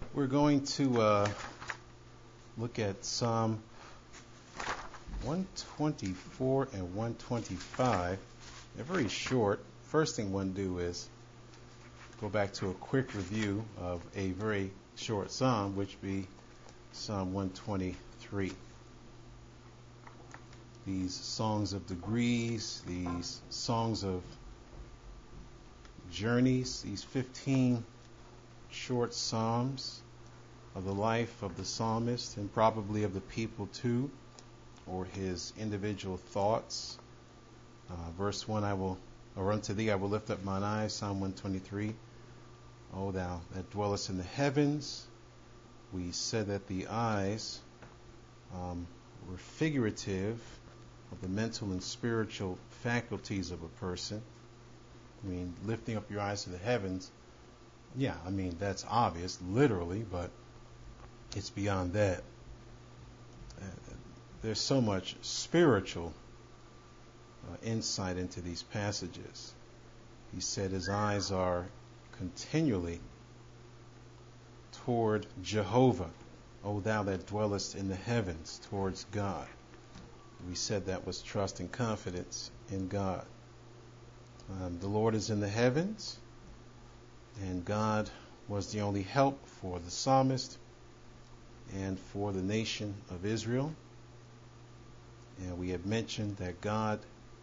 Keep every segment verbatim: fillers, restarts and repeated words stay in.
We're going to uh, look at Psalm one twenty-four and one twenty-five. They're very short. First thing one do is go back to a quick review of a very short psalm, which be Psalm one twenty-three. These songs of degrees, these songs of journeys, these fifteen short psalms of the life of the psalmist and probably of the people too, or his individual thoughts. Uh, verse one, I will, or unto thee I will lift up mine eyes, Psalm one twenty-three. O thou that dwellest in the heavens. We said that the eyes um, were figurative of the mental and spiritual faculties of a person. I mean, lifting up your eyes to the heavens, yeah, I mean, that's obvious, literally, but it's beyond that. Uh, there's so much spiritual uh, insight into these passages. He said his eyes are continually toward Jehovah, O thou that dwellest in the heavens, towards God. We said that was trust and confidence in God. Um, the Lord is in the heavens, and God was the only help for the psalmist and for the nation of Israel. And we have mentioned that God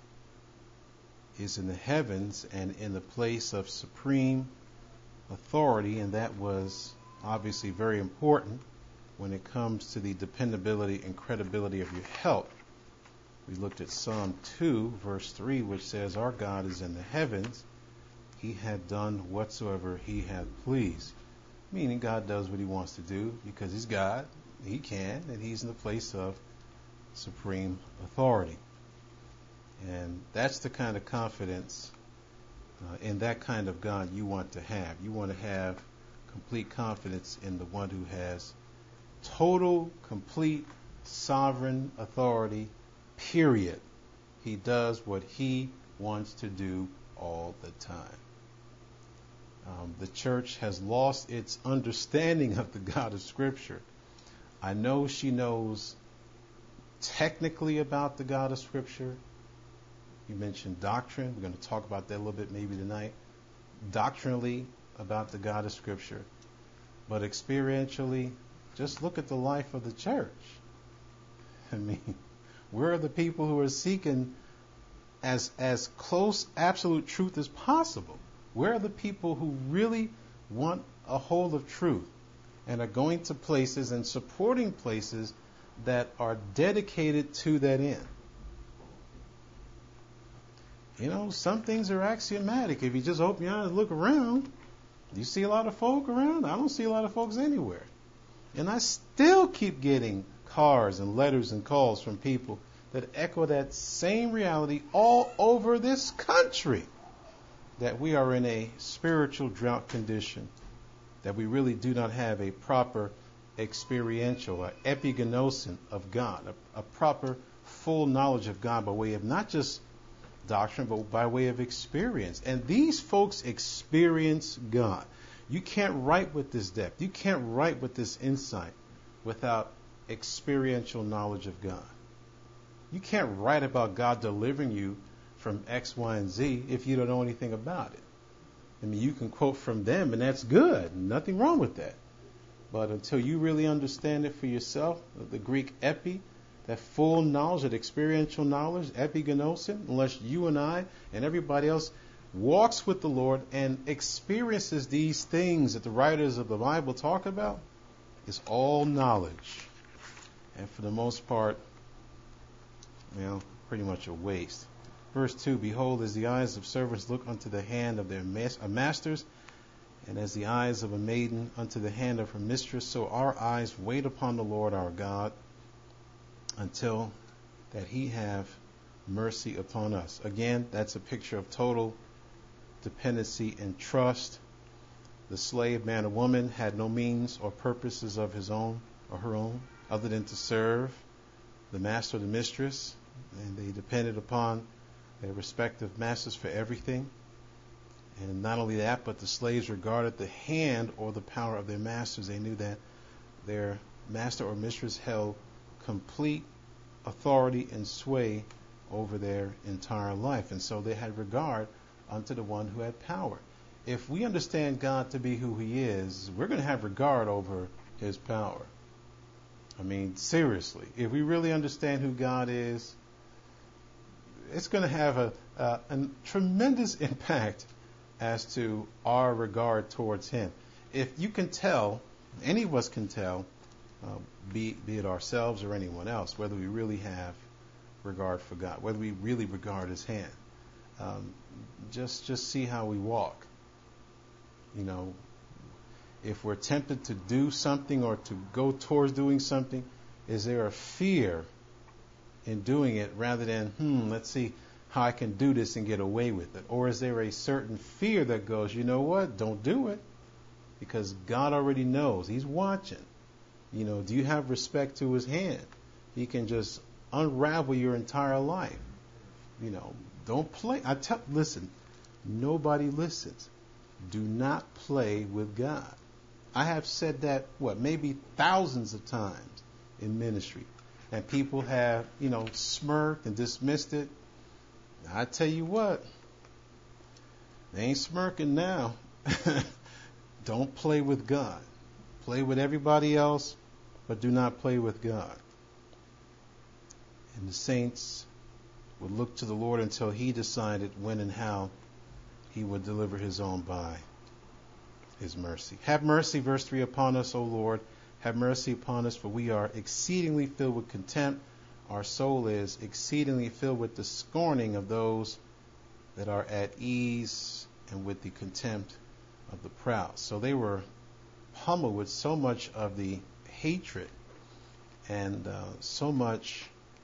is in the heavens and in the place of supreme authority, and that was obviously very important when it comes to the dependability and credibility of your help. We looked at Psalm two, verse three, which says, our God is in the heavens. He had done whatsoever he had pleased. Meaning God does what he wants to do because he's God. He can, and he's in the place of supreme authority. And that's the kind of confidence uh, in that kind of God you want to have. You want to have complete confidence in the one who has total, complete, sovereign authority, period. He does what he wants to do all the time. Um, the church has lost its understanding of the God of Scripture. I know she knows technically about the God of Scripture. You mentioned doctrine. We're going to talk about that a little bit maybe tonight. Doctrinally about the God of Scripture. But experientially, just look at the life of the church. I mean, where are the people who are seeking as as close absolute truth as possible? Where are the people who really want a hold of truth and are going to places and supporting places that are dedicated to that end? You know, some things are axiomatic. If you just open your eyes and look around, you see a lot of folk around. I don't see a lot of folks anywhere. And I still keep getting cards and letters and calls from people that echo that same reality all over this country, that we are in a spiritual drought condition, that we really do not have a proper experiential or epigenosin of God, a, a proper full knowledge of God by way of not just doctrine, but by way of experience. And these folks experience God. You can't write with this depth. You can't write with this insight without experiential knowledge of God. You can't write about God delivering you from X, Y, and Z if you don't know anything about it. I mean, you can quote from them, and that's good. Nothing wrong with that. But until you really understand it for yourself, the Greek epi, that full knowledge, that experiential knowledge, epigenosin, unless you and I and everybody else walks with the Lord and experiences these things that the writers of the Bible talk about, it's all knowledge. And for the most part, you know, pretty much a waste. Verse two, behold, as the eyes of servants look unto the hand of their mas- uh, masters, and as the eyes of a maiden unto the hand of her mistress, so our eyes wait upon the Lord our God, until that he have mercy upon us. Again, that's a picture of total dependency and trust. The slave, man or woman, had no means or purposes of his own or her own other than to serve the master or the mistress, and they depended upon their respective masters for everything. And not only that, but the slaves regarded the hand or the power of their masters. They knew that their master or mistress held complete authority and sway over their entire life. And so they had regard unto the one who had power. If we understand God to be who he is, we're going to have regard over his power. I mean, seriously, if we really understand who God is, it's going to have a, a, a tremendous impact as to our regard towards him. If you can tell, any of us can tell, uh, be, be it ourselves or anyone else, whether we really have regard for God, whether we really regard his hand. Um, just just see how we walk. You know, if we're tempted to do something or to go towards doing something, is there a fear in doing it rather than, hmm, let's see how I can do this and get away with it? Or is there a certain fear that goes, you know what, don't do it, because God already knows. He's watching. You know, do you have respect to his hand? He can just unravel your entire life. You know, don't play. I tell, listen, nobody listens. Do not play with God. I have said that, what, maybe thousands of times in ministry. And people have, you know, smirked and dismissed it. I tell you what, they ain't smirking now. Don't play with God. Play with everybody else, but do not play with God. And the saints would look to the Lord until he decided when and how he would deliver his own by his mercy. Have mercy, verse three, upon us, O Lord. Have mercy upon us, for we are exceedingly filled with contempt. Our soul is exceedingly filled with the scorning of those that are at ease and with the contempt of the proud. So they were pummeled with so much of the hatred and uh, so much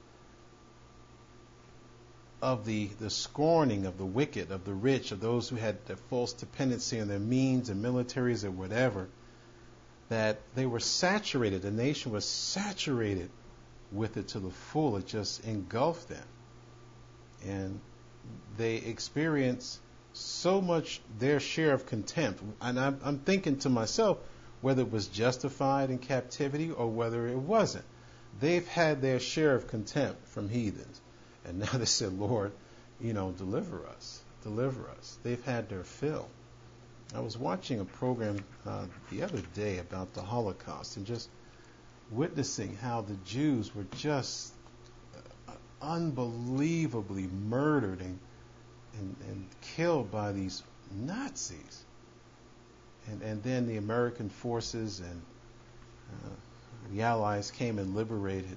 of the, the scorning of the wicked, of the rich, of those who had their false dependency on their means and militaries or whatever, that they were saturated. The nation was saturated with it to the full. It just engulfed them. And they experienced so much their share of contempt. And I'm, I'm thinking to myself whether it was justified in captivity or whether it wasn't. They've had their share of contempt from heathens. And now they said, Lord, you know, deliver us, deliver us. They've had their fill. I was watching a program uh, the other day about the Holocaust and just witnessing how the Jews were just uh, unbelievably murdered and, and, and killed by these Nazis. And, and then the American forces and uh, the Allies came and liberated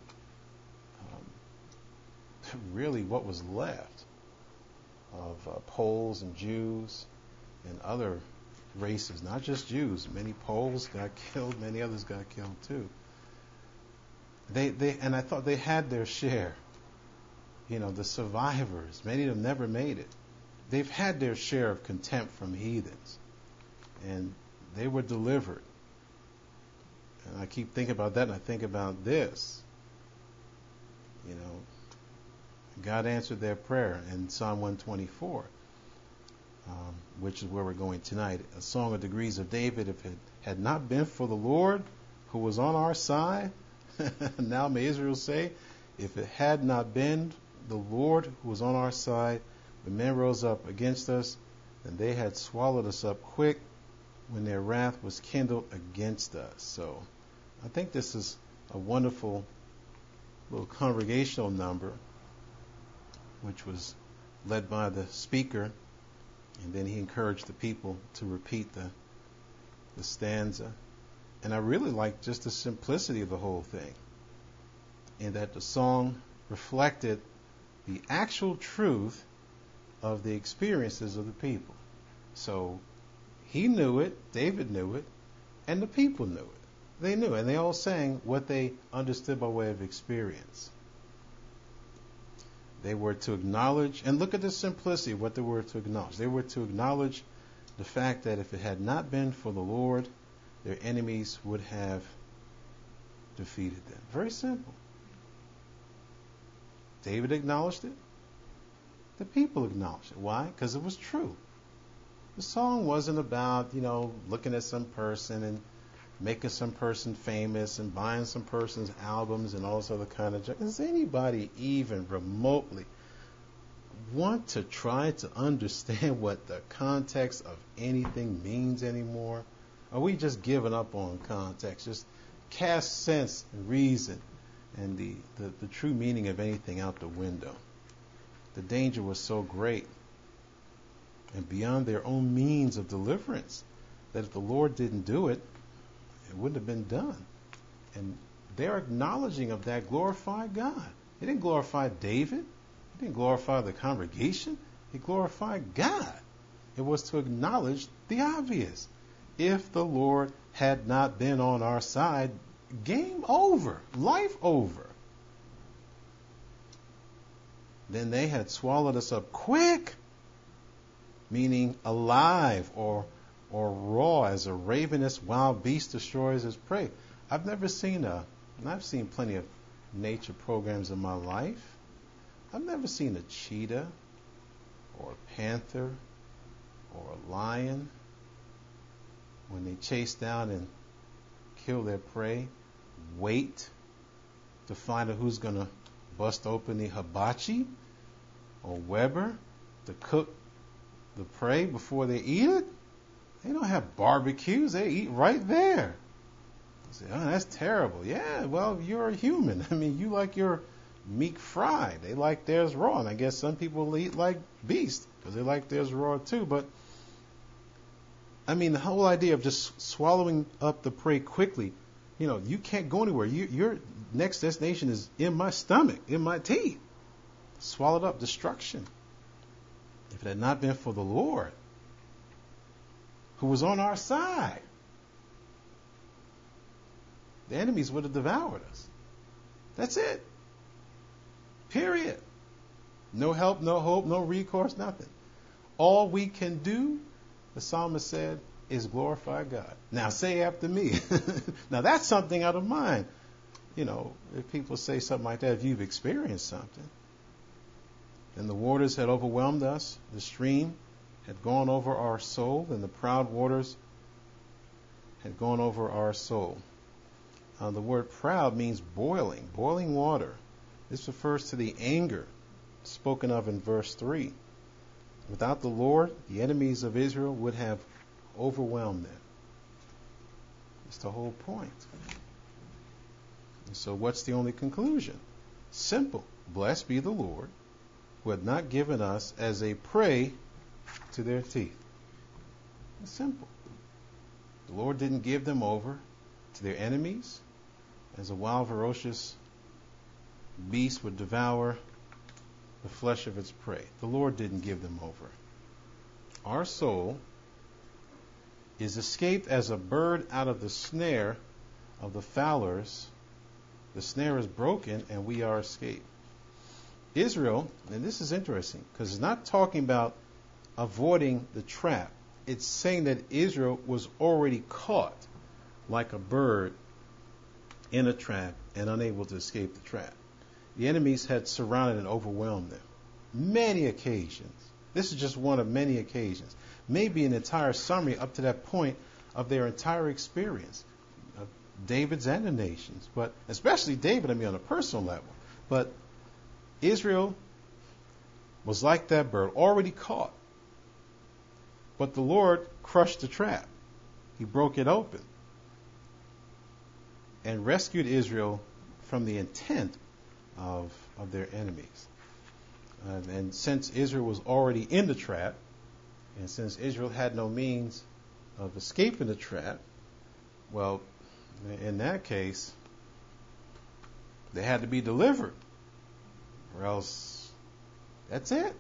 um, really what was left of uh, Poles and Jews and other races, not just Jews. Many Poles got killed, many others got killed too. They, they, and I thought they had their share. You know, the survivors, many of them never made it. They've had their share of contempt from heathens, and they were delivered. And I keep thinking about that, and I think about this. You know, God answered their prayer in Psalm one twenty-four, um, which is where we're going tonight. A song of degrees of David. If it had not been for the Lord who was on our side, now may Israel say, if it had not been the Lord who was on our side, when men rose up against us, then they had swallowed us up quick when their wrath was kindled against us. So I think this is a wonderful little congregational number, which was led by the speaker, and then he encouraged the people to repeat the the stanza. And I really like just the simplicity of the whole thing, in that the song reflected the actual truth of the experiences of the people. So he knew it, David knew it, and the people knew it. They knew it, and they all sang what they understood by way of experience. They were to acknowledge, and look at the simplicity of what they were to acknowledge. They were to acknowledge the fact that if it had not been for the Lord, their enemies would have defeated them. Very simple. David acknowledged it. The people acknowledged it. Why? Because it was true. The song wasn't about, you know, looking at some person and making some person famous and buying some person's albums and all this other kind of junk. Does anybody even remotely want to try to understand what the context of anything means anymore? Are we just giving up on context? Just cast sense and reason and the, the, the true meaning of anything out the window. The danger was so great and beyond their own means of deliverance that if the Lord didn't do it, it wouldn't have been done. And their acknowledging of that glorified God. It didn't glorify David. It didn't glorify the congregation. It glorified God. It was to acknowledge the obvious. If the Lord had not been on our side, game over, life over. Then they had swallowed us up quick, meaning alive or or raw as a ravenous wild beast destroys his prey. I've never seen a, and I've seen plenty of nature programs in my life. I've never seen a cheetah or a panther or a lion, when they chase down and kill their prey, wait to find out who's going to bust open the hibachi or Weber to cook the prey before they eat it. They don't have barbecues. They eat right there. You say, oh, that's terrible. Yeah, well, you're a human. I mean, you like your meat fried. They like theirs raw. And I guess some people eat like beast because they like theirs raw too. But, I mean, the whole idea of just swallowing up the prey quickly, you know, you can't go anywhere. You, your next destination is in my stomach, in my teeth. Swallowed up, destruction. If it had not been for the Lord, who was on our side, the enemies would have devoured us. That's it. Period. No help, no hope, no recourse, nothing. All we can do, the psalmist said, is glorify God. Now say after me. Now that's something out of mind. You know, if people say something like that, if you've experienced something. And the waters had overwhelmed us, the stream had gone over our soul, and the proud waters had gone over our soul. Uh, the word proud means boiling, boiling water. This refers to the anger spoken of in verse three. Without the Lord, the enemies of Israel would have overwhelmed them. That's the whole point. And so what's the only conclusion? Simple. Blessed be the Lord, who had not given us as a prey to their teeth. It's simple. The Lord didn't give them over to their enemies as a wild, ferocious beast would devour the flesh of its prey. The Lord didn't give them over. Our soul is escaped as a bird out of the snare of the fowlers. The snare is broken and we are escaped. Israel, and this is interesting because it's not talking about avoiding the trap. It's saying that Israel was already caught like a bird in a trap and unable to escape the trap. The enemies had surrounded and overwhelmed them. Many occasions. This is just one of many occasions. Maybe an entire summary up to that point of their entire experience. Of David's and the nations. But especially David, I mean on a personal level. But Israel was like that bird, already caught. But the Lord crushed the trap. He broke it open and rescued Israel from the intent of, of their enemies. Uh, and since Israel was already in the trap, and since Israel had no means of escaping the trap, well, in that case, they had to be delivered. Or else, that's it.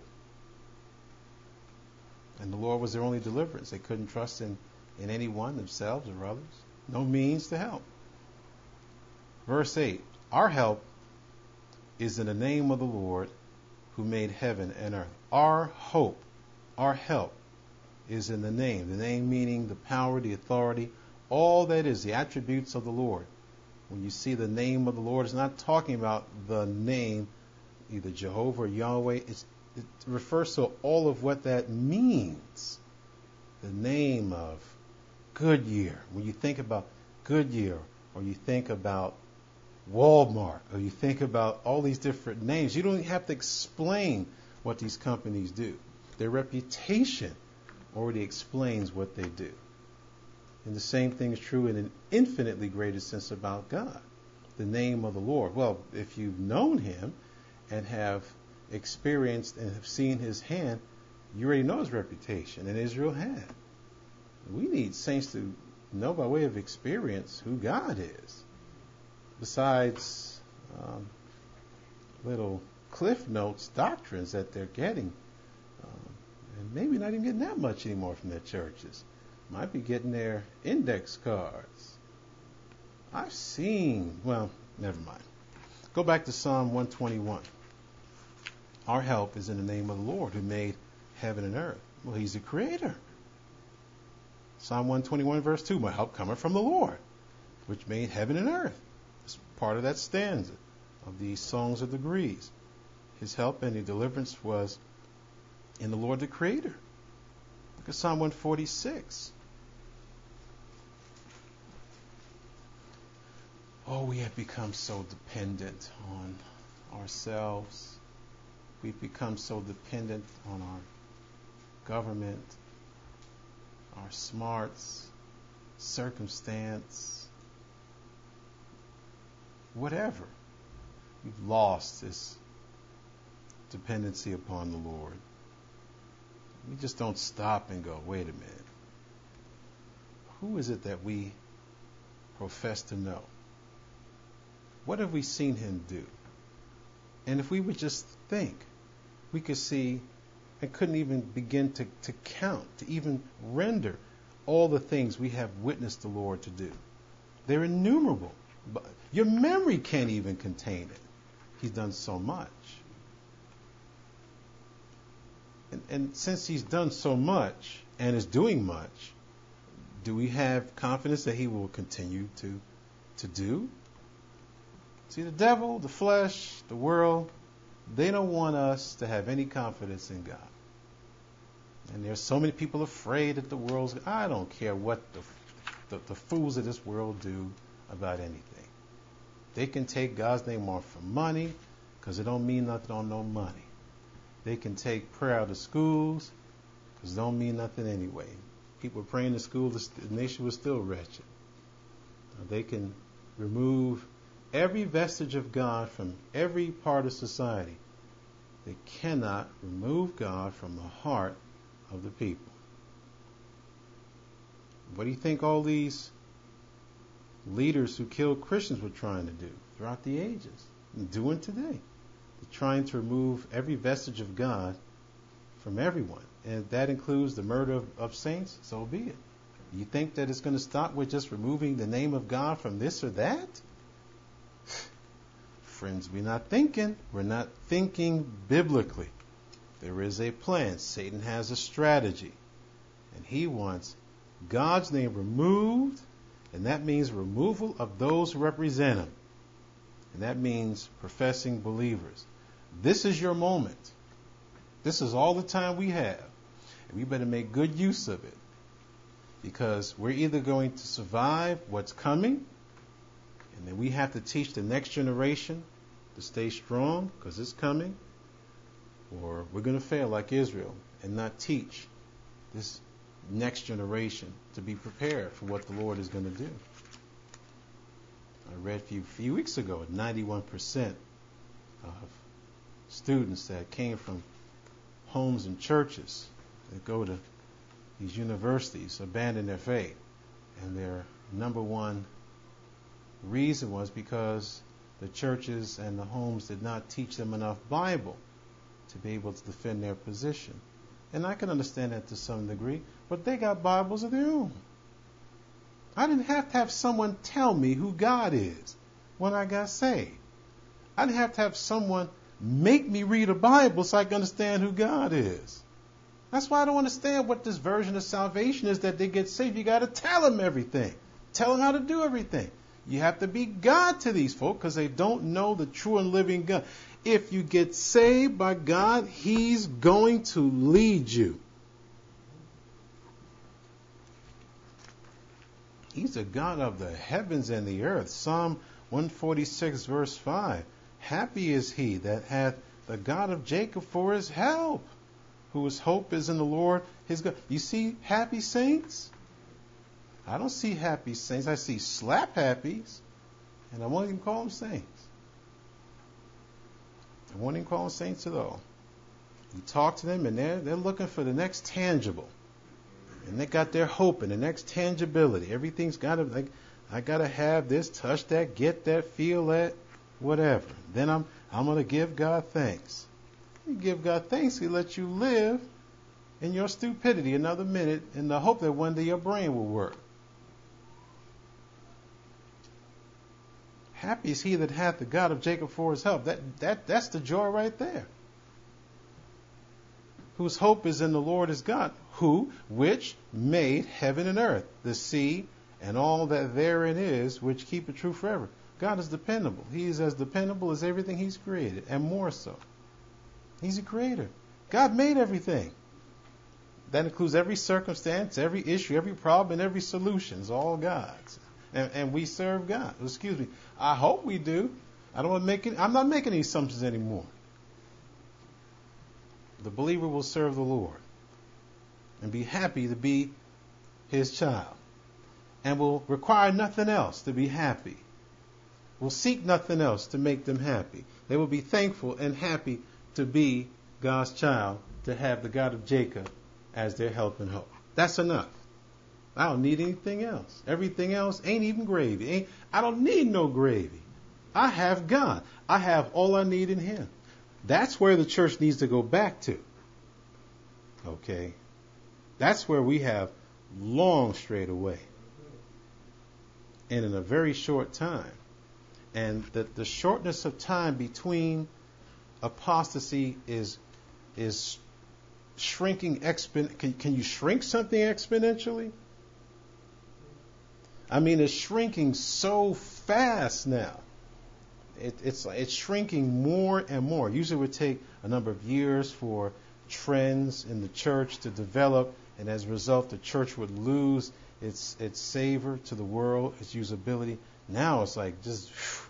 And the Lord was their only deliverance. They couldn't trust in, in anyone, themselves or others. No means to help. Verse eight, our help is in the name of the Lord who made heaven and earth. Our hope, our help is in the name. The name meaning the power, the authority, all that is, the attributes of the Lord. When you see the name of the Lord, it's not talking about the name, either Jehovah or Yahweh. It's, it refers to all of what that means. the name of Goodyear. When you think about Goodyear, or you think about Walmart, or you think about all these different names, you don't have to explain what these companies do. Their reputation already explains what they do. And the same thing is true in an infinitely greater sense about God, the name of the Lord. Well, if you've known him and have experienced and have seen his hand, you already know his reputation, and Israel had. We need saints to know by way of experience who God is. Besides um, little cliff notes, doctrines that they're getting, um, and maybe not even getting that much anymore from their churches. Might be getting their index cards. I've seen, well, never mind. Go back to Psalm one twenty-one. Our help is in the name of the Lord who made heaven and earth. Well, he's the creator. Psalm one twenty-one verse two, my help cometh from the Lord, which made heaven and earth. It's part of that stanza of the Songs of Degrees. His help and his deliverance was in the Lord the Creator. Look at Psalm one forty-six. Oh, we have become so dependent on ourselves. We've become so dependent on our government, our smarts, circumstance, whatever. We've lost this dependency upon the Lord. We just don't stop and go, wait a minute. Who is it that we profess to know? What have we seen him do? And if we would just think, we could see and couldn't even begin to, to count, to even render all the things we have witnessed the Lord to do. They're innumerable. But your memory can't even contain it. He's done so much. And, and since he's done so much and is doing much, do we have confidence that he will continue to, to do? See, the devil, the flesh, the world, they don't want us to have any confidence in God. And there's so many people afraid that the world's... I don't care what the, the, the fools of this world do about anything. They can take God's name off for money because it don't mean nothing on no money. They can take prayer out of schools because it don't mean nothing anyway. People praying in school, the nation was still wretched. They can remove every vestige of God from every part of society. They cannot remove God from the heart of the people. What do you think all these leaders who killed Christians were trying to do throughout the ages and doing today? They're trying to remove every vestige of God from everyone. And if that includes the murder of, of saints, so be it. You think that it's going to stop with just removing the name of God from this or that? Friends, we're not thinking. We're not thinking biblically. There is a plan. Satan has a strategy. And he wants God's name removed, and that means removal of those who represent him. And that means professing believers. This is your moment. This is all the time we have. And we better make good use of it. Because we're either going to survive what's coming, and then we have to teach the next generation to stay strong because it's coming, or we're going to fail like Israel and not teach this next generation to be prepared for what the Lord is going to do. I read a few, few weeks ago that ninety-one percent of students that came from homes and churches that go to these universities abandon their faith. And their number one reason was because the churches and the homes did not teach them enough Bible to be able to defend their position. And I can understand that to some degree, but they got Bibles of their own. I didn't have to have someone tell me who God is when I got saved. I didn't have to have someone make me read a Bible so I can understand who God is. That's why I don't understand what this version of salvation is that they get saved. You got to tell them everything. Tell them how to do everything. You have to be God to these folk because they don't know the true and living God. If you get saved by God, He's going to lead you. He's the God of the heavens and the earth. Psalm one forty-six, verse five. Happy is he that hath the God of Jacob for his help, whose hope is in the Lord his God. You see happy saints? I don't see happy saints. I see slap happies, and I won't even call them saints. I won't even call them saints at all. You talk to them, and they're, they're looking for the next tangible. And they got their hope in the next tangibility. Everything's got to, like, I got to have this, touch that, get that, feel that, whatever. Then I'm I'm going to give God thanks. You give God thanks, He lets you live in your stupidity another minute in the hope that one day your brain will work. Happy is he that hath the God of Jacob for his help. That that that's the joy right there. Whose hope is in the Lord his God, who, which made heaven and earth, the sea, and all that therein is, which keep it true forever. God is dependable. He is as dependable as everything He's created, and more so. He's a creator. God made everything. That includes every circumstance, every issue, every problem, and every solution. It's all God's. And, and we serve God. Excuse me. I hope we do. I don't want to make it. I'm not making any assumptions anymore. The believer will serve the Lord and be happy to be His child, and will require nothing else to be happy. Will seek nothing else to make them happy. They will be thankful and happy to be God's child, to have the God of Jacob as their help and hope. That's enough. I don't need anything else. Everything else ain't even gravy. Ain't, I don't need no gravy. I have God. I have all I need in Him. That's where the church needs to go back to. Okay? That's where we have long strayed away. And in a very short time. And the, the shortness of time between apostasy is is shrinking expon. Can, can you shrink something exponentially? I mean, it's shrinking so fast now. It, it's it's shrinking more and more. Usually, it would take a number of years for trends in the church to develop, and as a result, the church would lose its its savor to the world, its usability. Now it's like just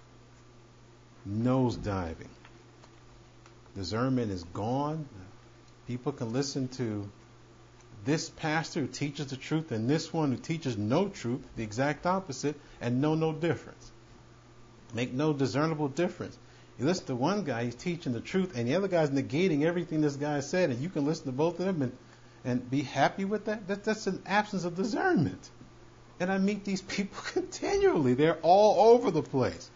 nose diving. Discernment is gone. People can listen to this pastor who teaches the truth and this one who teaches no truth, the exact opposite, and know no difference. Make no discernible difference. You listen to one guy, he's teaching the truth, and the other guy's negating everything this guy said, and you can listen to both of them and, and be happy with that. that. That's an absence of discernment. And I meet these people continually. They're all over the place.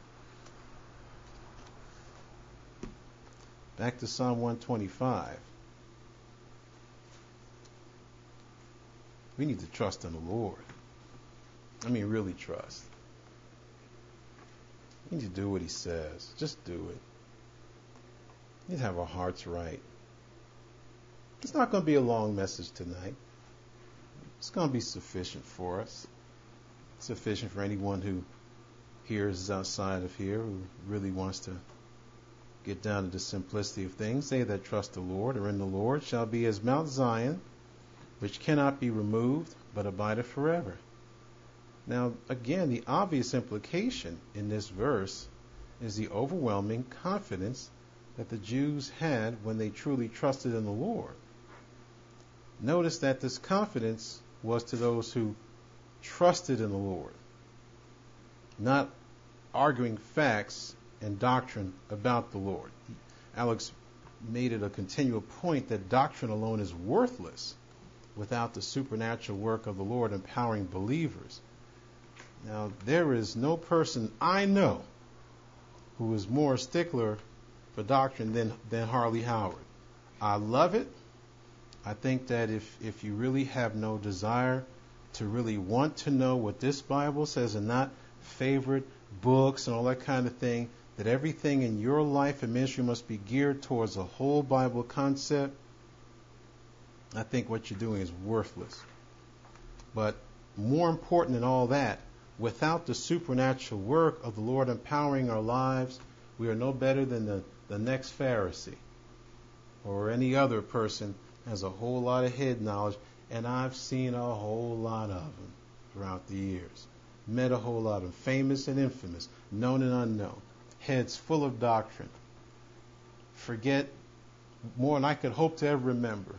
Back to Psalm one twenty-five. We need to trust in the Lord. I mean, really trust. We need to do what He says. Just do it. We need to have our hearts right. It's not going to be a long message tonight. It's going to be sufficient for us. Sufficient for anyone who hears outside of here, who really wants to get down to the simplicity of things. They that trust the Lord or in the Lord shall be as Mount Zion, which cannot be removed, but abideth forever. Now, again, the obvious implication in this verse is the overwhelming confidence that the Jews had when they truly trusted in the Lord. Notice that this confidence was to those who trusted in the Lord, not arguing facts and doctrine about the Lord. Alex made it a continual point that doctrine alone is worthless without the supernatural work of the Lord empowering believers. Now, there is no person I know who is more a stickler for doctrine than, than Harley Howard. I love it. I think that if, if you really have no desire to really want to know what this Bible says and not favorite books and all that kind of thing, that everything in your life and ministry must be geared towards a whole Bible concept, I think what you're doing is worthless. But more important than all that, without the supernatural work of the Lord empowering our lives, we are no better than the, the next Pharisee or any other person has a whole lot of head knowledge, and I've seen a whole lot of them throughout the years. Met a whole lot of them, famous and infamous, known and unknown, heads full of doctrine. Forget more than I could hope to ever remember.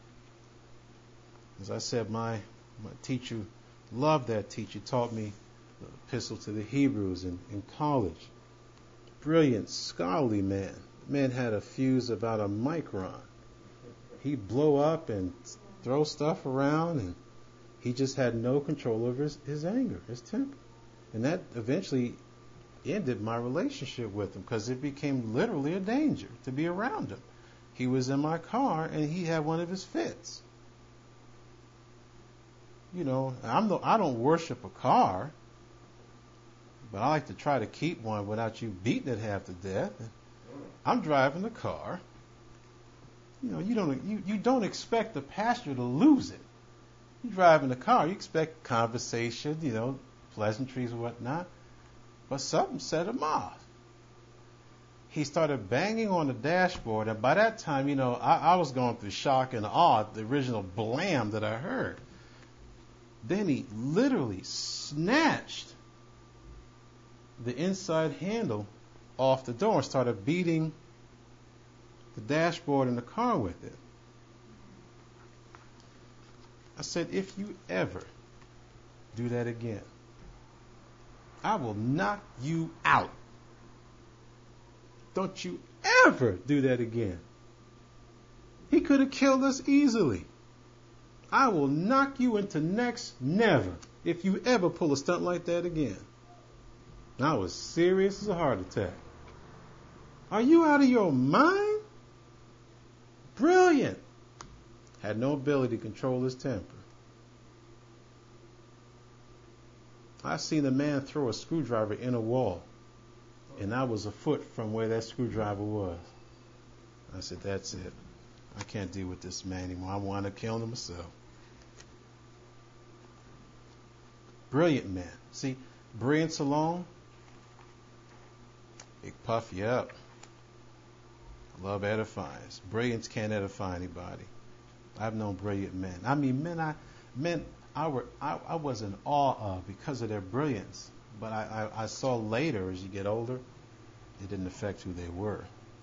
As I said, my, my teacher loved that teacher. Taught me the epistle to the Hebrews in, in college. Brilliant, scholarly man. Man had a fuse about a micron. He'd blow up and throw stuff around, and he just had no control over his, his anger, his temper. And that eventually ended my relationship with him because it became literally a danger to be around him. He was in my car and he had one of his fits. You know, I'm the, I don't worship a car, but I like to try to keep one without you beating it half to death. I'm driving the car. You know, you don't you, you don't expect the passenger to lose it. You drive in the car, you expect conversation, you know, pleasantries and whatnot. But something set him off. He started banging on the dashboard, and by that time, you know, I, I was going through shock and awe at the original blam that I heard. Then he literally snatched the inside handle off the door and started beating the dashboard in the car with it. I said, if you ever do that again, I will knock you out. Don't you ever do that again. He could have killed us easily. I will knock you into next never if you ever pull a stunt like that again. I was serious as a heart attack. Are you out of your mind? Brilliant. Had no ability to control his temper. I seen a man throw a screwdriver in a wall, and I was a foot from where that screwdriver was. I said, that's it. I can't deal with this man anymore. I want to kill him myself. Brilliant man. See, brilliance alone, it puff you up. Love edifies. Brilliance can't edify anybody. I've known brilliant men. I mean, men I men I were I, I was in awe of because of their brilliance. But I, I, I saw later, as you get older, it didn't affect who they were.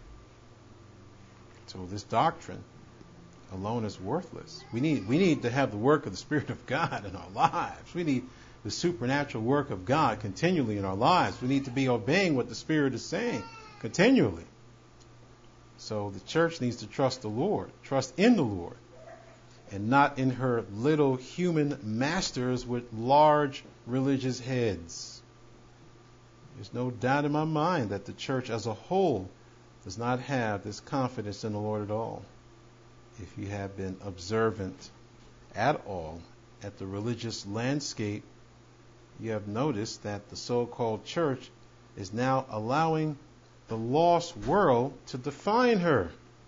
So this doctrine alone is worthless. We need we need to have the work of the Spirit of God in our lives. We need the supernatural work of God continually in our lives. We need to be obeying what the Spirit is saying continually. So the church needs to trust the Lord, trust in the Lord, and not in her little human masters with large religious heads. There's no doubt in my mind that the church as a whole does not have this confidence in the Lord at all. If you have been observant at all at the religious landscape, you have noticed that the so-called church is now allowing the lost world to define her.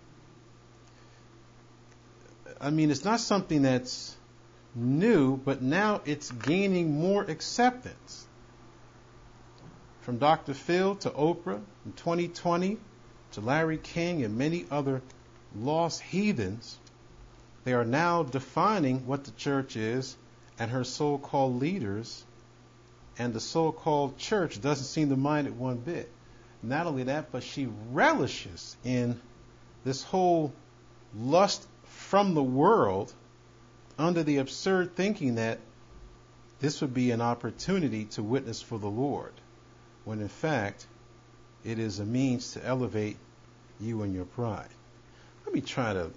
I mean, it's not something that's new, but now it's gaining more acceptance. From Doctor Phil to Oprah in twenty twenty to Larry King and many other lost heathens, they are now defining what the church is and her so-called leaders, and the so-called church doesn't seem to mind it one bit. Not only that, but she relishes in this whole lust from the world under the absurd thinking that this would be an opportunity to witness for the Lord, when in fact it is a means to elevate you and your pride. Let me try to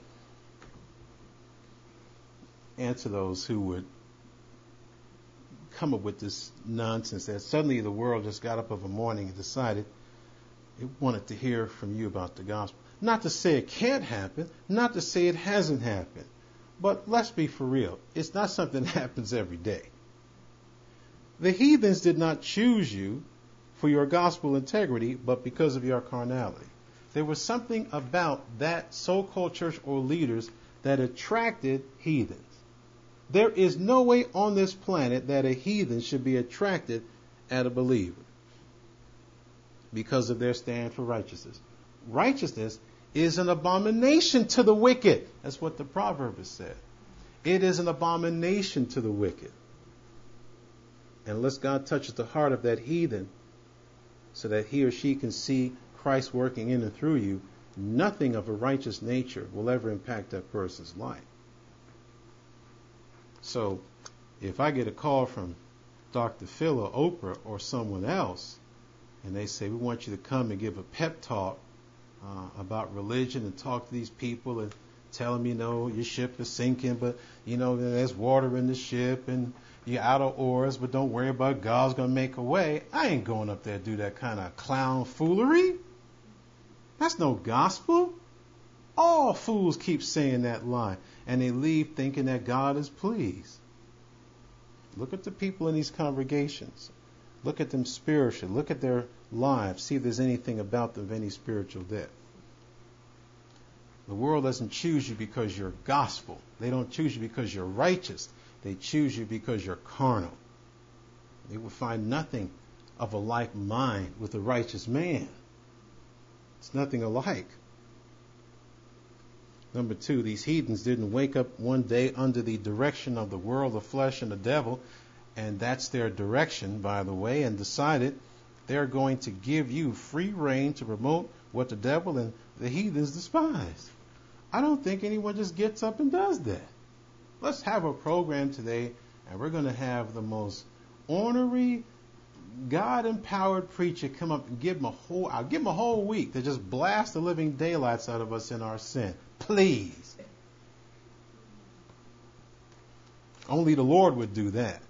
answer those who would come up with this nonsense that suddenly the world just got up of a morning and decided it wanted to hear from you about the gospel. Not to say it can't happen, not to say it hasn't happened, but let's be for real. It's not something that happens every day. The heathens did not choose you for your gospel integrity, but because of your carnality. There was something about that so-called church or leaders that attracted heathens. There is no way on this planet that a heathen should be attracted at a believer because of their stand for righteousness. Righteousness is an abomination to the wicked. That's what the proverb has said. It is an abomination to the wicked. And unless God touches the heart of that heathen so that he or she can see Christ working in and through you, nothing of a righteous nature will ever impact that person's life. So if I get a call from Doctor Phil or Oprah or someone else, and they say, we want you to come and give a pep talk uh, about religion and talk to these people and tell them, you know, your ship is sinking, but, you know, there's water in the ship and you're out of oars, but don't worry about it. God's going to make a way. I ain't going up there to do that kind of clown foolery. That's no gospel. All fools keep saying that line, and they leave thinking that God is pleased. Look at the people in these congregations. Look at them spiritually. Look at their lives. See if there's anything about them of any spiritual depth. The world doesn't choose you because you're gospel. They don't choose you because you're righteous. They choose you because you're carnal. They will find nothing of a like mind with a righteous man. It's nothing alike. Number two, these heathens didn't wake up one day under the direction of the world, the flesh, and the devil, and that's their direction, by the way, and decided they're going to give you free rein to promote what the devil and the heathens despise. I don't think anyone just gets up and does that. Let's have a program today, and we're going to have the most ornery, God-empowered preacher come up and give him a whole, I'll give him a whole week to just blast the living daylights out of us in our sin. Please. Only the Lord would do that.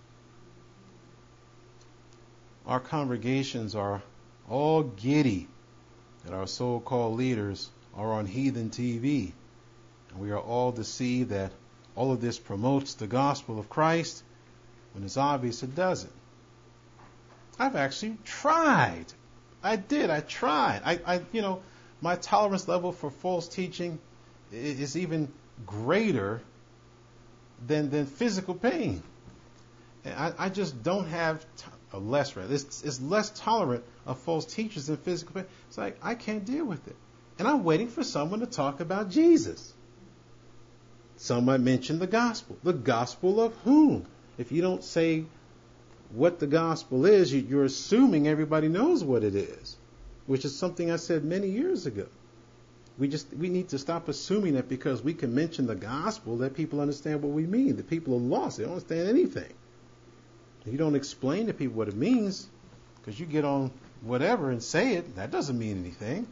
Our congregations are all giddy that our so-called leaders are on heathen T V. And we are all deceived that all of this promotes the gospel of Christ when it's obvious it doesn't. I've actually tried. I did. I tried. I, I, you know, my tolerance level for false teaching is even greater than than physical pain. I, I just don't have t- a less rather. It's, it's less tolerant of false teachers than physical pain. It's like I can't deal with it, and I'm waiting for someone to talk about Jesus. Some might mention the gospel. The gospel of whom? If you don't say what the gospel is, you're assuming everybody knows what it is, which is something I said many years ago. We just we need to stop assuming that because we can mention the gospel that people understand what we mean. The people are lost. They don't understand anything. If you don't explain to people what it means, because you get on whatever and say it, that doesn't mean anything.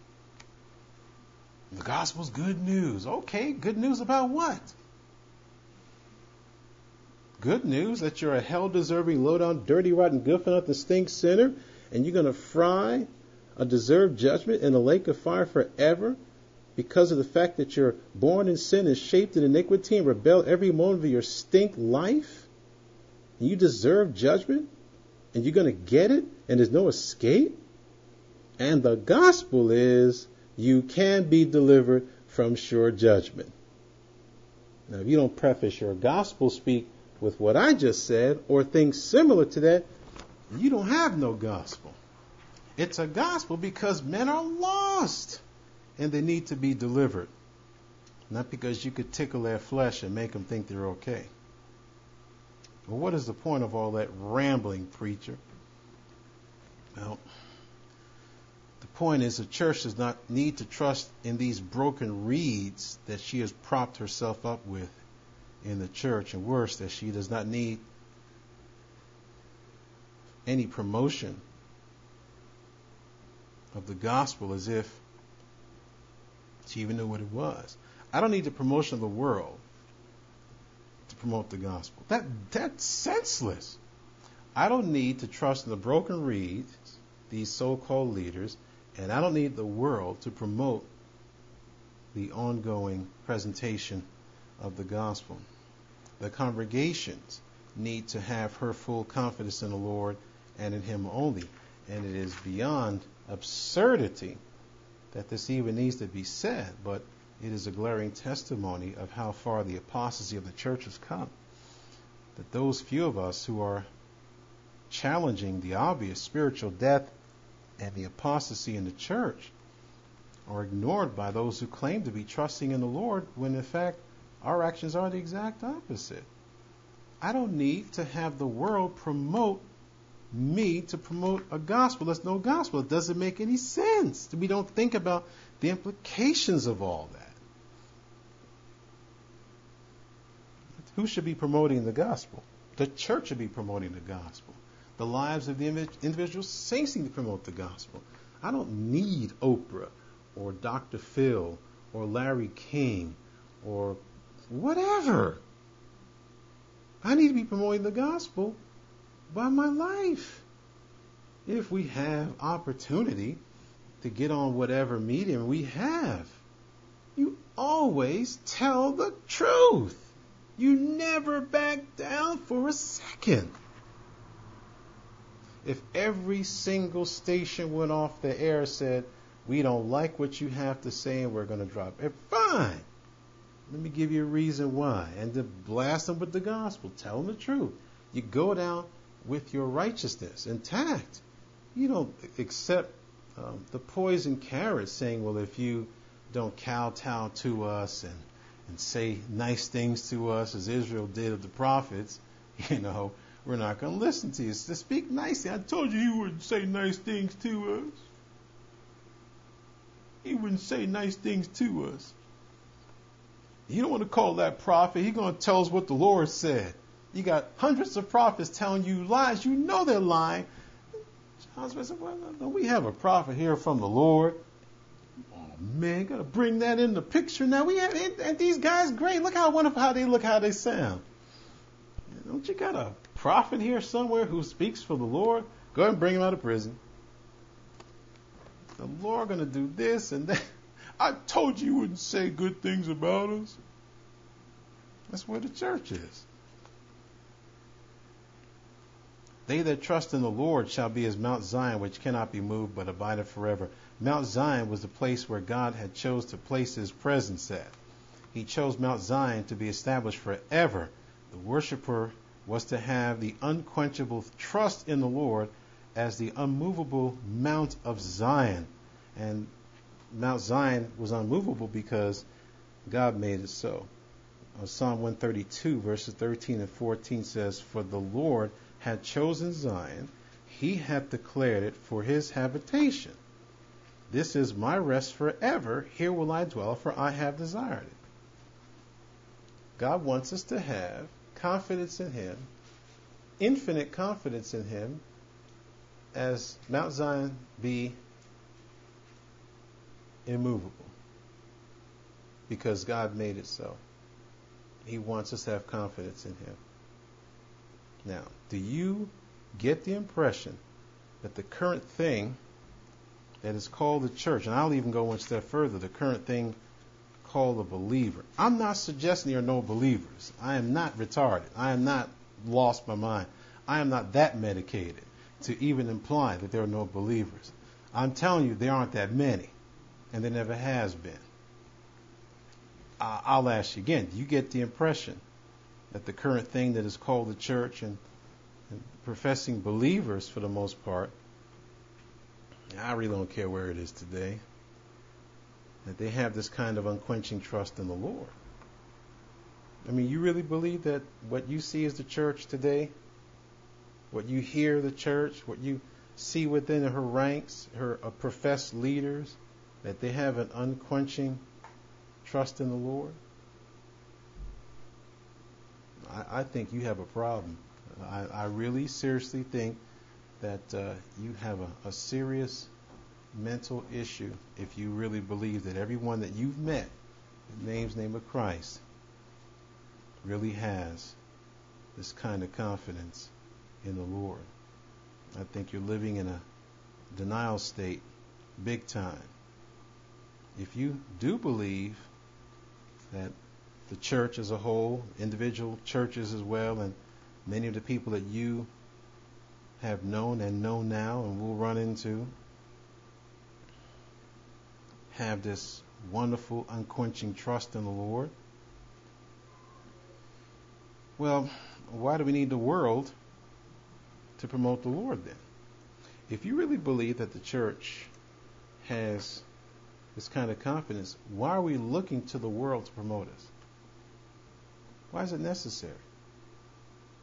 The gospel's good news. Okay, good news about what? Good news that you're a hell-deserving, low-down, dirty, rotten, good-for-nothing, stink sinner, and you're going to fry a deserved judgment in a lake of fire forever because of the fact that you're born in sin and shaped in iniquity and rebel every moment of your stink life? And you deserve judgment? And you're going to get it? And there's no escape? And the gospel is you can be delivered from sure judgment. Now, if you don't preface your gospel speak with what I just said or things similar to that, you don't have no gospel. It's a gospel because men are lost and they need to be delivered. Not because you could tickle their flesh and make them think they're okay. Well, what is the point of all that rambling, preacher? Well, the point is the church does not need to trust in these broken reeds that she has propped herself up with in the church, and worse, that she does not need any promotion of the gospel as if she even knew what it was. I don't need the promotion of the world to promote the gospel. That that's senseless. I don't need to trust in the broken reeds, these so-called leaders, and I don't need the world to promote the ongoing presentation of the gospel. The congregations need to have her full confidence in the Lord and in Him only. And it is beyond absurdity that this even needs to be said, but it is a glaring testimony of how far the apostasy of the church has come. That those few of us who are challenging the obvious spiritual death and the apostasy in the church are ignored by those who claim to be trusting in the Lord, when in fact our actions are the exact opposite. I don't need to have the world promote me to promote a gospel that's no gospel. It doesn't make any sense. We don't think about the implications of all that. Who should be promoting the gospel? The church should be promoting the gospel. The lives of the individual saints need to promote the gospel. I don't need Oprah or Doctor Phil or Larry King or whatever. I need to be promoting the gospel by my life. If we have opportunity to get on whatever medium we have, you always tell the truth. You never back down for a second. If every single station went off the air and said, we don't like what you have to say and we're going to drop it, fine. Let me give you a reason why. And to blast them with the gospel. Tell them the truth. You go down with your righteousness intact. You don't accept um, the poison carrot saying, well, if you don't kowtow to us and, and say nice things to us as Israel did of the prophets, you know, we're not going to listen to you. So speak nicely. I told you he wouldn't say nice things to us. He wouldn't say nice things to us. You don't want to call that prophet. He's going to tell us what the Lord said. You got hundreds of prophets telling you lies. You know they're lying. John Smith said, well, don't we have a prophet here from the Lord? Oh, man, got to bring that in the picture now. We have, and these guys great. Look how wonderful how they look, how they sound. Don't you got a prophet here somewhere who speaks for the Lord? Go ahead and bring him out of prison. The Lord going to do this and that. I told you you wouldn't say good things about us. That's where the church is. They that trust in the Lord shall be as Mount Zion, which cannot be moved, but abideth forever. Mount Zion was the place where God had chose to place his presence at. He chose Mount Zion to be established forever. The worshiper was to have the unquenchable trust in the Lord as the unmovable Mount of Zion. And Mount Zion was unmovable because God made it so. Psalm one thirty-two, verses thirteen and fourteen says, for the Lord had chosen Zion, he hath declared it for his habitation. This is my rest forever, here will I dwell, for I have desired it. God wants us to have confidence in him, infinite confidence in him, as Mount Zion be immovable, because God made it so. He wants us to have confidence in him. Now, do you get the impression that the current thing that is called the church, and I'll even go one step further, the current thing called a believer. I'm not suggesting there are no believers. I am not retarded. I am not lost my mind. I am not that medicated to even imply that there are no believers. I'm telling you, there aren't that many, and there never has been. Uh, I'll ask you again, do you get the impression that the current thing that is called the church and, and professing believers for the most part, I really don't care where it is today, that they have this kind of unquenching trust in the Lord? I mean, you really believe that what you see as the church today, what you hear the church, what you see within her ranks, her uh, professed leaders, that they have an unquenching trust in the Lord? I, I think you have a problem. I, I really seriously think that uh, you have a, a serious mental issue if you really believe that everyone that you've met, in the name's name of Christ, really has this kind of confidence in the Lord. I think you're living in a denial state big time. If you do believe that the church as a whole, individual churches as well, and many of the people that you have known and know now and will run into have this wonderful, unquenching trust in the Lord, well, why do we need the world to promote the Lord then? If you really believe that the church has this kind of confidence, why are we looking to the world to promote us? Why is it necessary?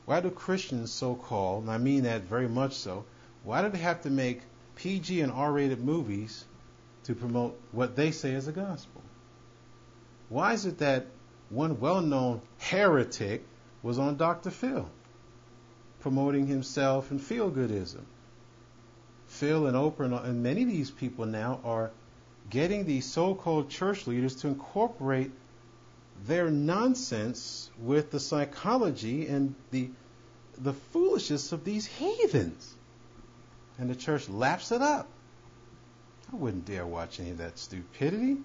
Why do Christians, so-called, and I mean that very much so, why do they have to make P G and R-rated movies to promote what they say is the gospel? Why is it that one well-known heretic was on Doctor Phil, promoting himself and feel-goodism? Phil and Oprah and many of these people now are getting these so-called church leaders to incorporate their nonsense with the psychology and the the foolishness of these heathens. And the church laps it up. I wouldn't dare watch any of that stupidity.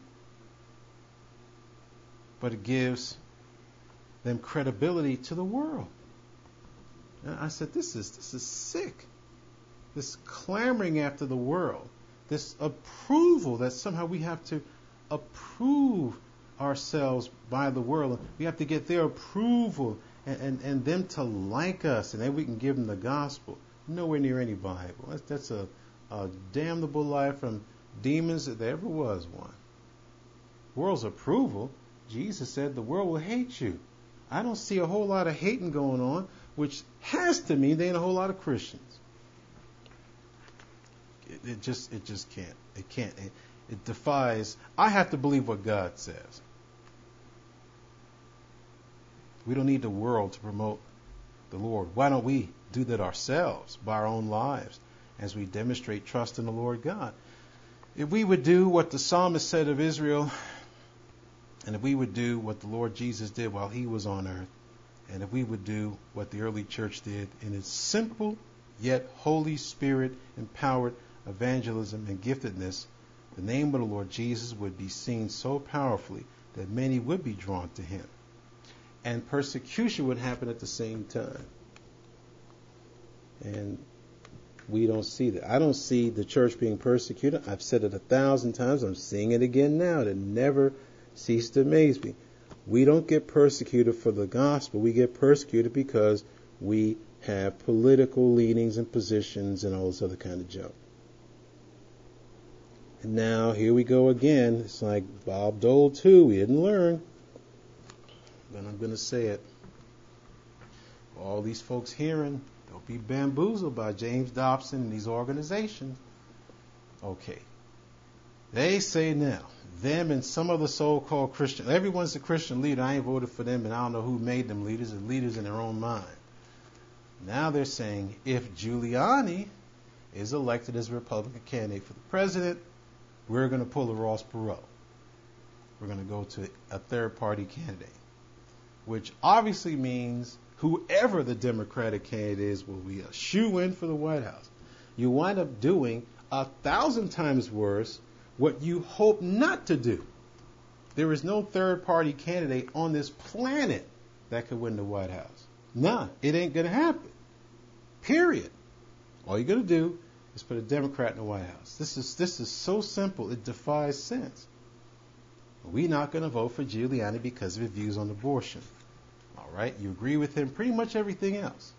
But it gives them credibility to the world. And I said, this is this is sick. This clamoring after the world. This approval that somehow we have to approve ourselves by the world. We have to get their approval and, and, and them to like us, and then we can give them the gospel. Nowhere near any Bible. That's, that's a, a damnable lie from demons if there ever was one. World's approval, Jesus said the world will hate you. I don't see a whole lot of hating going on, which has to mean there ain't a whole lot of Christians. It, it just it just can't. It can't. It, it defies. I have to believe what God says. We don't need the world to promote the Lord. Why don't we do that ourselves by our own lives as we demonstrate trust in the Lord God? If we would do what the psalmist said of Israel, and if we would do what the Lord Jesus did while he was on earth, and if we would do what the early church did in its simple yet Holy Spirit empowered evangelism and giftedness, the name of the Lord Jesus would be seen so powerfully that many would be drawn to him. And persecution would happen at the same time. And we don't see that. I don't see the church being persecuted. I've said it a thousand times. I'm seeing it again now. It never ceased to amaze me. We don't get persecuted for the gospel. We get persecuted because we have political leanings and positions and all this other kind of junk. And now here we go again. It's like Bob Dole too. We didn't learn. But I'm going to say it. All these folks hearing, don't be bamboozled by James Dobson and these organizations. Okay. They say now, them and some other so-called Christian, everyone's a Christian leader. I ain't voted for them, and I don't know who made them leaders. They're leaders in their own mind. Now they're saying if Giuliani is elected as a Republican candidate for the president, we're going to pull a Ross Perot. We're going to go to a third-party candidate, which obviously means whoever the Democratic candidate is will be a shoo-in for the White House. You wind up doing a thousand times worse what you hope not to do. There is no third-party candidate on this planet that could win the White House. None. It ain't going to happen. Period. All you're going to do is put a Democrat in the White House. This is this is so simple. It defies sense. We're not going to vote for Giuliani because of his views on abortion. All right? You agree with him pretty much everything else.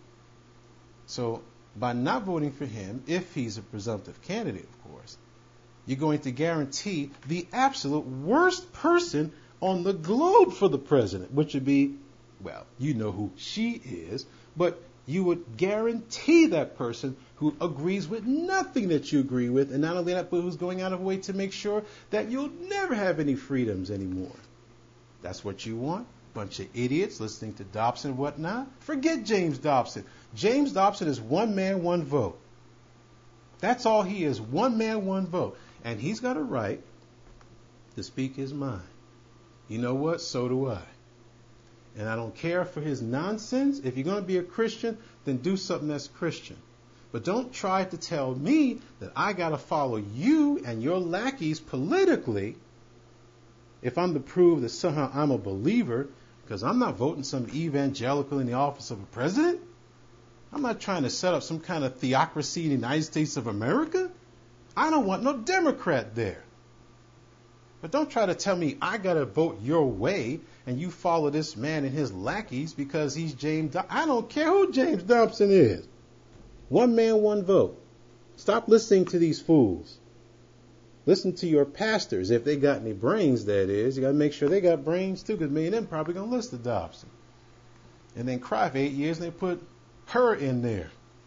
So by not voting for him, if he's a presumptive candidate, of course, you're going to guarantee the absolute worst person on the globe for the president, which would be, well, you know who she is, but you would guarantee that person who agrees with nothing that you agree with, and not only that, but who's going out of the way to make sure that you'll never have any freedoms anymore. That's what you want? Bunch of idiots listening to Dobson and whatnot? Forget James Dobson. James Dobson is one man, one vote. That's all he is, one man, one vote. And he's got a right to speak his mind. You know what? So do I. And I don't care for his nonsense. If you're going to be a Christian, then do something that's Christian. But don't try to tell me that I got to follow you and your lackeys politically if I'm to prove that somehow I'm a believer, because I'm not voting some evangelical in the office of a president. I'm not trying to set up some kind of theocracy in the United States of America. I don't want no Democrat there. But don't try to tell me I got to vote your way and you follow this man and his lackeys because he's James Dobson. I don't care who James Dobson is. One man, one vote. Stop listening to these fools. Listen to your pastors, if they got any brains, that is. You got to make sure they got brains too, because many of them probably going to listen to Dobson. and then cry for eight years, and they put her in there.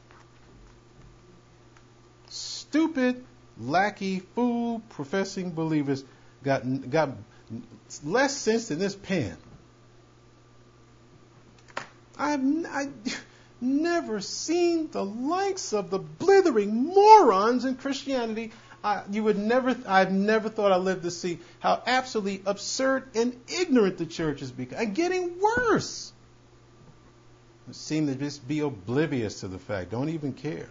Stupid, lackey, fool, professing believers got got less sense than this pen. I've I, never seen the likes of the blithering morons in Christianity. I, you would never. I've never thought I lived to see how absolutely absurd and ignorant the church has become, and getting worse. They seem to just be oblivious to the fact. Don't even care.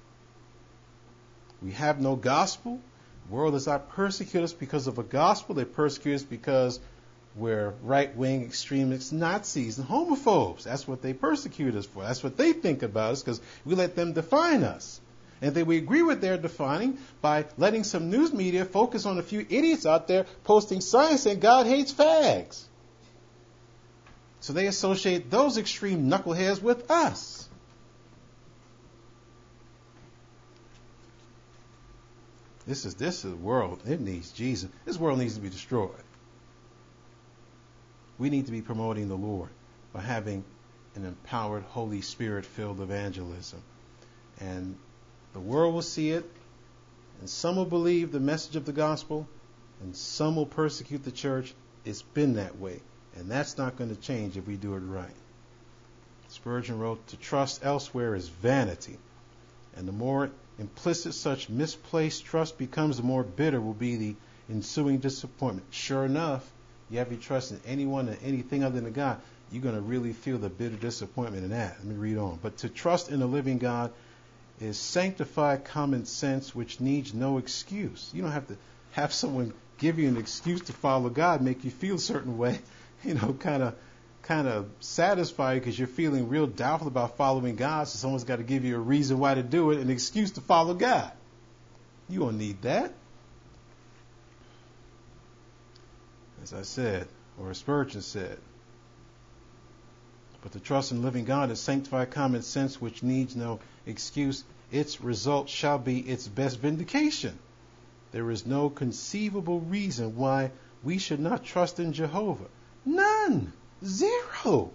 We have no gospel. The world does not persecute us because of a gospel. They persecute us because we're right-wing extremists, Nazis, and homophobes. That's what they persecute us for. That's what they think about us, because we let them define us. And then we agree with their defining by letting some news media focus on a few idiots out there posting signs saying God hates fags. So they associate those extreme knuckleheads with us. This is this is a world. It needs Jesus. This world needs to be destroyed. We need to be promoting the Lord by having an empowered, Holy Spirit-filled evangelism. And the world will see it, and some will believe the message of the gospel, and some will persecute the church. It's been that way, and that's not going to change if we do it right. Spurgeon wrote, "To trust elsewhere is vanity, and the more implicit such misplaced trust becomes, the more bitter will be the ensuing disappointment." Sure enough, you have your trust in anyone and anything other than God, you're going to really feel the bitter disappointment in that. Let me read on. "But to trust in the living God is sanctified common sense, which needs no excuse." You don't have to have someone give you an excuse to follow God, make you feel a certain way, you know, kind of kind of satisfy you because you're feeling real doubtful about following God, so someone's got to give you a reason why to do it, an excuse to follow God. You don't need that. As I said, or as Spurgeon said, "But to trust in the living God is sanctified common sense, which needs no excuse. Its result shall be its best vindication. There is no conceivable reason why we should not trust in Jehovah. None. Zero.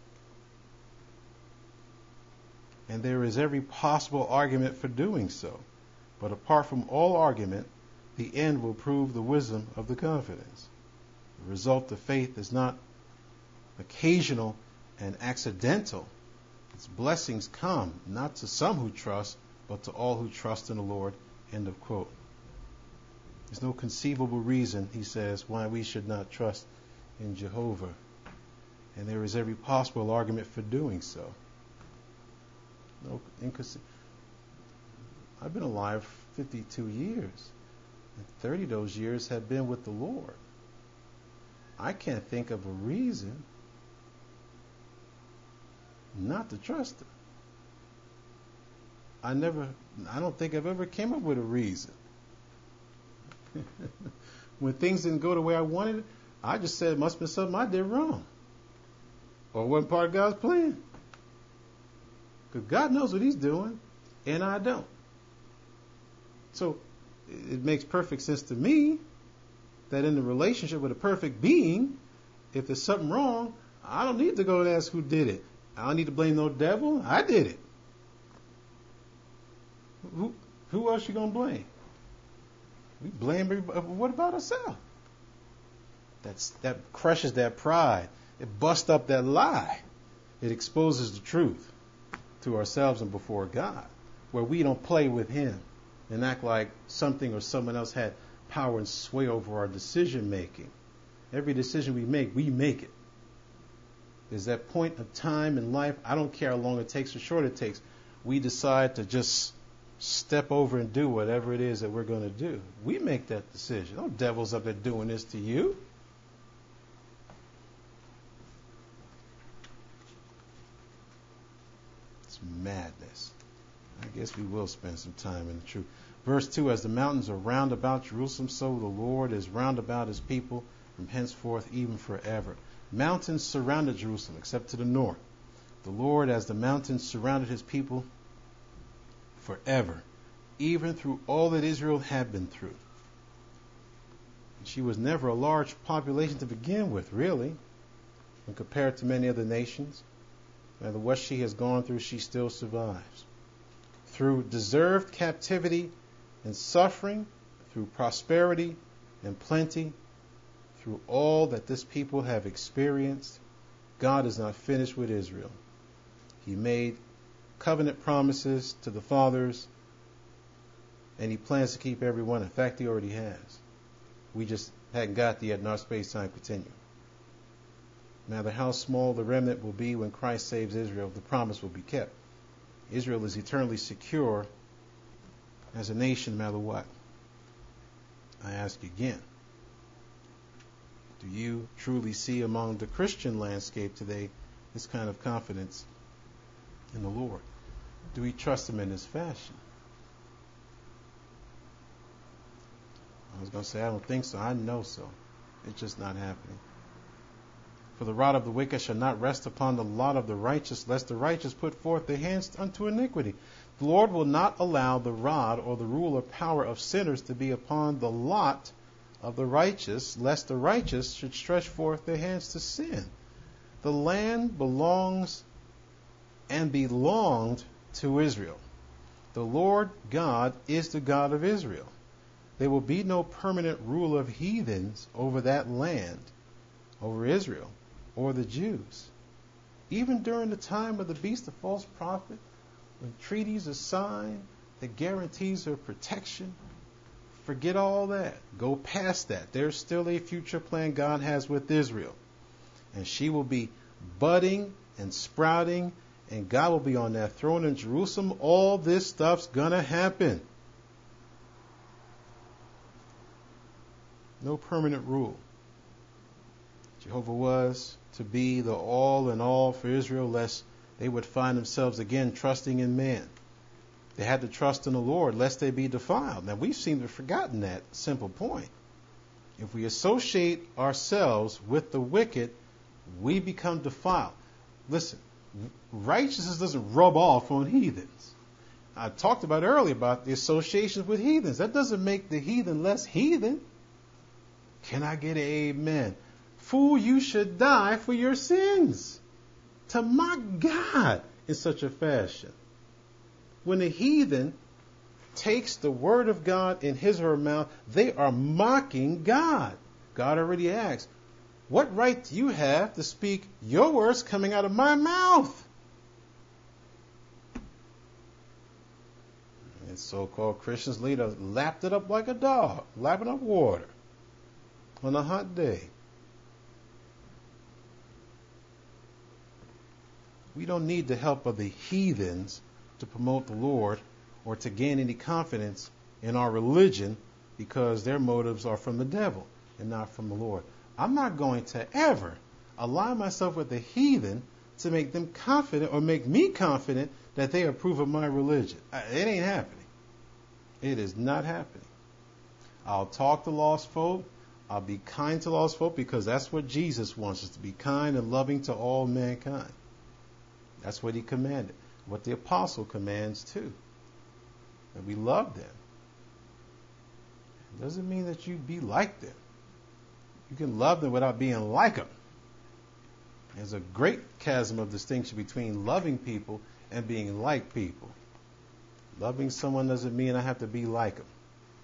And there is every possible argument for doing so. But apart from all argument, the end will prove the wisdom of the confidence. The result of faith is not occasional and accidental. Its blessings come not to some who trust, but to all who trust in the Lord." End of quote. There's no conceivable reason, he says, why we should not trust in Jehovah. And there is every possible argument for doing so. No inconce- I've been alive fifty-two years. And thirty of those years have been with the Lord. I can't think of a reason not to trust him. I never, I don't think I've ever came up with a reason. When things didn't go the way I wanted it, I just said it must have been something I did wrong, or wasn't part of God's plan. Because God knows what he's doing, and I don't. So it makes perfect sense to me that in the relationship with a perfect being, if there's something wrong, I don't need to go and ask who did it. I don't need to blame no devil. I did it. Who, who else you going to blame? We blame everybody. What about ourselves? That's, that crushes that pride. It busts up that lie. It exposes the truth to ourselves and before God, where we don't play with him and act like something or someone else had power and sway over our decision making. Every decision we make, we make it. There's that point of time in life, I don't care how long it takes or short it takes, we decide to just step over and do whatever it is that we're going to do. We make that decision. No devil's up there doing this to you. It's madness. I guess we will spend some time in the truth. Verse two, "As the mountains are round about Jerusalem, so the Lord is round about his people from henceforth even forever." Mountains surrounded Jerusalem, except to the north. The Lord, as the mountains surrounded his people forever, even through all that Israel had been through. She was never a large population to begin with, really, when compared to many other nations. No matter what she has gone through, she still survives. Through deserved captivity and suffering, through prosperity and plenty, through all that this people have experienced, God is not finished with Israel. He made covenant promises to the fathers, and he plans to keep every one. In fact, he already has. We just hadn't got there yet in our space-time continuum. No matter how small the remnant will be when Christ saves Israel, the promise will be kept. Israel is eternally secure as a nation no matter what. I ask you again, do you truly see among the Christian landscape today this kind of confidence in the Lord? Do we trust him in this fashion? I was going to say, I don't think so. I know so. It's just not happening. For the rod of the wicked shall not rest upon the lot of the righteous, lest the righteous put forth their hands unto iniquity. The Lord will not allow the rod or the rule or power of sinners to be upon the lot of the righteous, lest the righteous should stretch forth their hands to sin. The land belongs and belonged to Israel. The Lord God is the God of Israel. There will be no permanent rule of heathens over that land, over Israel, or the Jews. Even during the time of the beast, the false prophet, when treaties are signed that guarantees her protection, forget all that. Go past that. There's still a future plan God has with Israel. And she will be budding and sprouting, and God will be on that throne in Jerusalem. All this stuff's going to happen. No permanent rule. Jehovah was to be the all in all for Israel, lest they would find themselves again trusting in man. They had to trust in the Lord, lest they be defiled. Now, we seem to have forgotten that simple point. If we associate ourselves with the wicked, we become defiled. Listen, righteousness doesn't rub off on heathens. I talked about earlier about the associations with heathens. That doesn't make the heathen less heathen. Can I get an amen? Fool, you should die for your sins. To mock God in such a fashion. When a heathen takes the word of God in his or her mouth, they are mocking God. God already asked, what right do you have to speak your words coming out of my mouth? And so-called Christians later lapped it up like a dog, lapping up water on a hot day. We don't need the help of the heathens to promote the Lord or to gain any confidence in our religion, because their motives are from the devil and not from the Lord. I'm not going to ever align myself with the heathen to make them confident or make me confident that they approve of my religion. It ain't happening. It is not happening. I'll talk to lost folk. I'll be kind to lost folk, because that's what Jesus wants us to be, kind and loving to all mankind. That's what he commanded. What the apostle commands too. That we love them. It doesn't mean that you be like them. You can love them without being like them. There's a great chasm of distinction between loving people and being like people. Loving someone doesn't mean I have to be like them.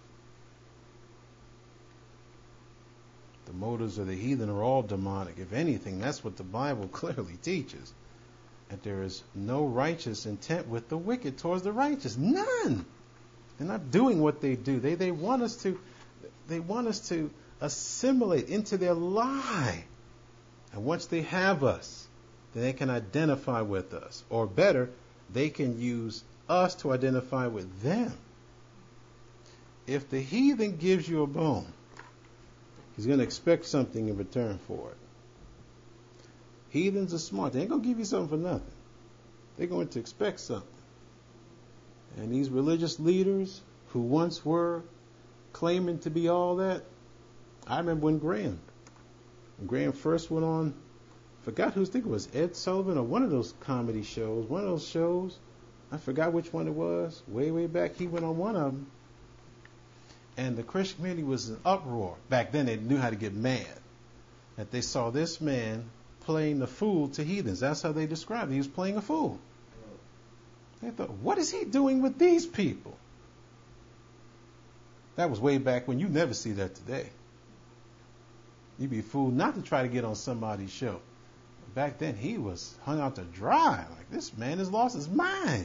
The motives of the heathen are all demonic. If anything, that's what the Bible clearly teaches. That there is no righteous intent with the wicked towards the righteous. None. They're not doing what they do. They they want us to they want us to assimilate into their lie. And once they have us, then they can identify with us. Or better, they can use us to identify with them. If the heathen gives you a bone, he's going to expect something in return for it. Heathens are smart. They ain't going to give you something for nothing. They're going to expect something. And these religious leaders who once were claiming to be all that, I remember when Graham, when Graham first went on, forgot who, I think it was Ed Sullivan or one of those comedy shows, one of those shows, I forgot which one it was, way, way back, he went on one of them. And the Christian community was in uproar. Back then they knew how to get mad. That they saw this man playing the fool to heathens. That's how they described it. He was playing a fool. They thought, what is he doing with these people? That was way back when. You never see that today. You'd be fooled not to try to get on somebody's show. Back then, he was hung out to dry. Like, this man has lost his mind.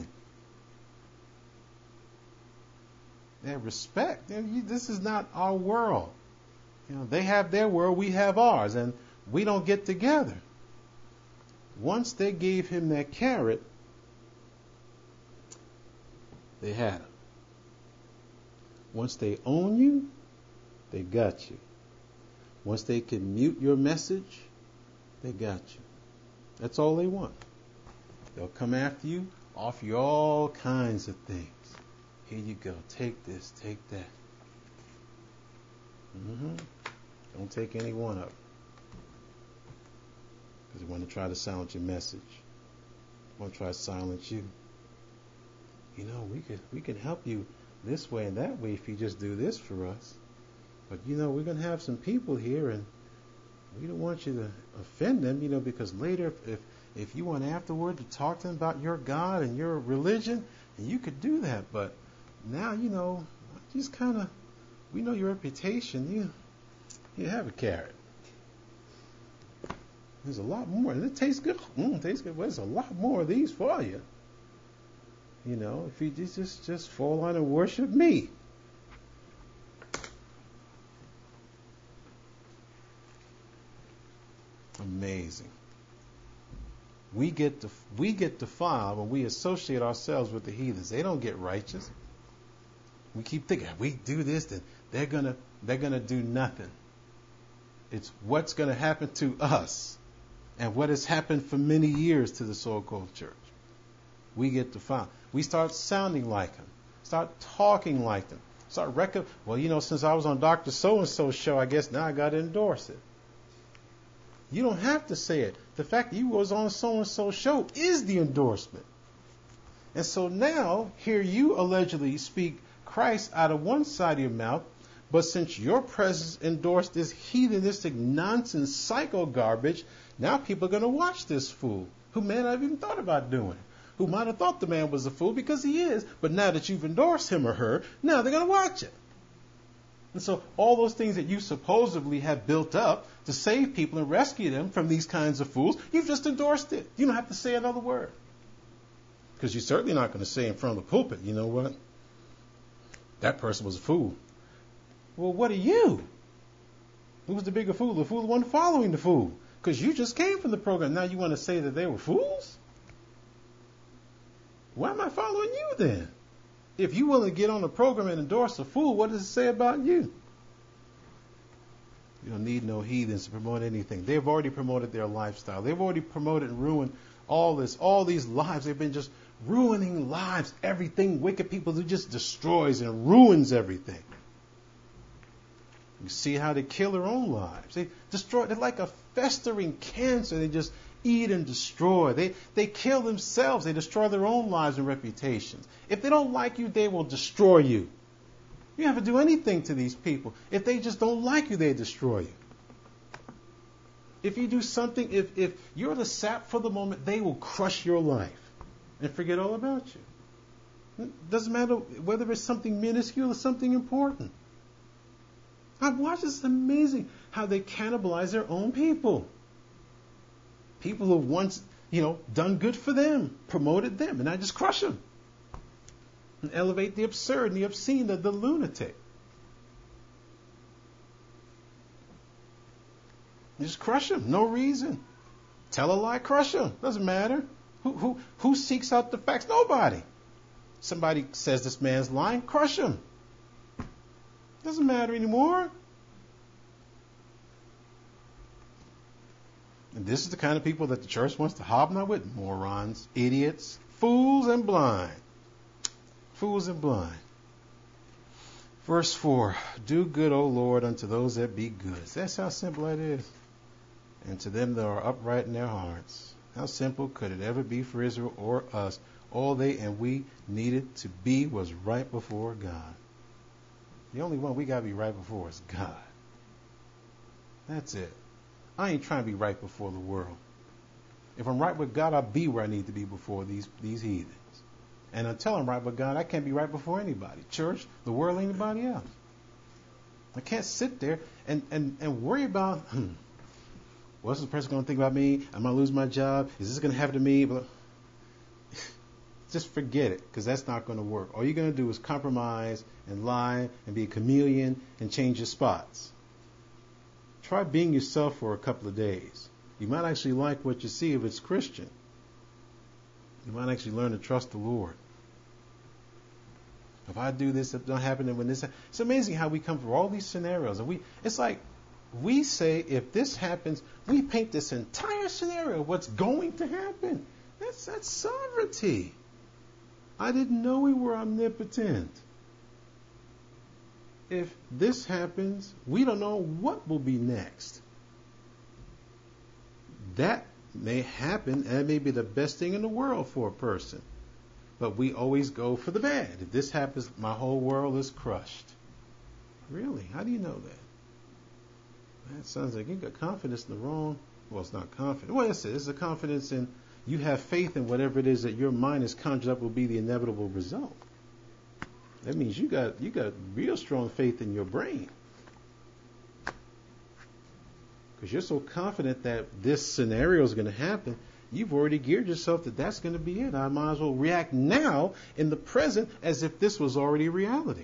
They have respect. This is not our world. You know, they have their world, we have ours, and we don't get together. Once they gave him that carrot, they had him. Once they own you, they got you. Once they can mute your message, they got you. That's all they want. They'll come after you, offer you all kinds of things. Here you go. Take this, take that. Mm-hmm. Don't take any one up. Because they want to try to silence your message. They want to try to silence you. You know, we could we can help you this way and that way if you just do this for us. But, you know, we're going to have some people here, and we don't want you to offend them, you know, because later if if you want afterward to talk to them about your God and your religion, and you could do that. But now, you know, just kind of, we know your reputation. You you have a carrot. There's a lot more. And it tastes good. Mm, it tastes good. Well, there's a lot more of these for you. You know, if you just just, just fall on and worship me. Amazing. We get to we get defiled when we associate ourselves with the heathens. They don't get righteous. We keep thinking, if we do this, then they're gonna they're gonna do nothing. It's what's gonna happen to us, and what has happened for many years to the so-called church. We get defiled. We start sounding like them. Start talking like them. Start record. Well, you know, since I was on Doctor So-and-so's show, I guess now I got to endorse it. You don't have to say it. The fact that you was on so-and-so show is the endorsement. And so now, here you allegedly speak Christ out of one side of your mouth, but since your presence endorsed this heathenistic nonsense psycho garbage, now people are going to watch this fool, who may not have even thought about doing it, who might have thought the man was a fool because he is, but now that you've endorsed him or her, now they're going to watch it. And so all those things that you supposedly have built up to save people and rescue them from these kinds of fools, you've just endorsed it. You don't have to say another word. Because you're certainly not going to say in front of the pulpit, you know what? That person was a fool. Well, what are you? Who's the bigger fool? The fool, the one following the fool. Because you just came from the program. Now you want to say that they were fools? Why am I following you then? If you willing to get on the program and endorse a fool, what does it say about you? You don't need no heathens to promote anything. They've already promoted their lifestyle. They've already promoted and ruined all this, all these lives. They've been just ruining lives. Everything wicked people do just destroys and ruins everything. You see how they kill their own lives. They destroy. They're like a festering cancer. They just eat and destroy. They they kill themselves. They destroy their own lives and reputations. If they don't like you, they will destroy you. You don't have to do anything to these people. If they just don't like you, they destroy you. If you do something, if, if you're the sap for the moment, they will crush your life and forget all about you. It doesn't matter whether it's something minuscule or something important. I've watched this. It's amazing how they cannibalize their own people. People who once, you know, done good for them, promoted them, and I just crush them. And elevate the absurd and the obscene, the, the lunatic. You just crush them, no reason. Tell a lie, crush them. Doesn't matter. Who who who seeks out the facts? Nobody. Somebody says this man's lying, crush him. Doesn't matter anymore. And this is the kind of people that the church wants to hobnob with. Morons, idiots, fools, and blind. Fools and blind. Verse four. Do good, O Lord, unto those that be good. That's how simple that is. And to them that are upright in their hearts. How simple could it ever be for Israel or us? All they and we needed to be was right before God. The only one we got to be right before is God. That's it. I ain't trying to be right before the world. If I'm right with God, I'll be where I need to be before these, these heathens. And until I'm right with God, I can't be right before anybody. Church, the world, anybody else. I can't sit there and, and, and worry about, hmm, what's this person going to think about me? Am I going to lose my job? Is this going to happen to me? But just forget it, because that's not going to work. All you're going to do is compromise and lie and be a chameleon and change your spots. Try being yourself for a couple of days. You might actually like what you see if it's Christian. You might actually learn to trust the Lord. If I do this, it don't happen. And when this, it's amazing how we come through all these scenarios, and we, it's like we say, if this happens, we paint this entire scenario of what's going to happen. That's that's sovereignty. I didn't know we were omnipotent. If this happens, we don't know what will be next. That may happen, and it may be the best thing in the world for a person. But we always go for the bad. If this happens, my whole world is crushed. Really? How do you know that? That sounds like you got confidence in the wrong. Well, it's not confidence. Well, it's, it's a confidence in, you have faith in whatever it is that your mind has conjured up will be the inevitable result. That means you got you got real strong faith in your brain. Because you're so confident that this scenario is going to happen, you've already geared yourself that that's going to be it. I might as well react now in the present as if this was already reality.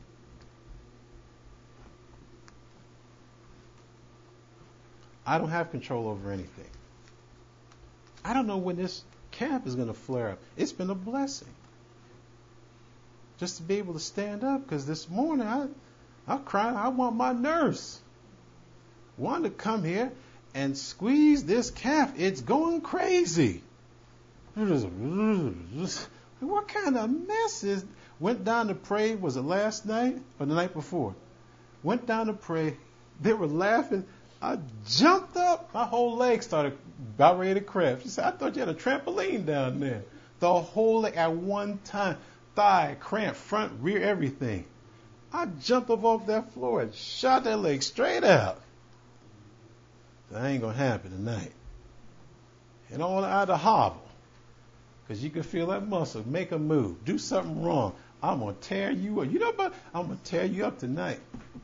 I don't have control over anything. I don't know when this camp is going to flare up. It's been a blessing just to be able to stand up, because this morning I, I cried. I want my nurse. Wanted to come here and squeeze this calf. It's going crazy. What kind of mess is? Went down to pray. Was it last night or the night before? Went down to pray. They were laughing. I jumped up. My whole leg started about ready to cramp. She said, "I thought you had a trampoline down there." The whole leg at one time. Thigh, cramp, front, rear, everything. I jumped up off that floor and shot that leg straight out. That ain't going to happen tonight. And all out of hobble. Because you can feel that muscle. Make a move. Do something wrong. I'm going to tear you up. You know what? I'm going to tear you up tonight.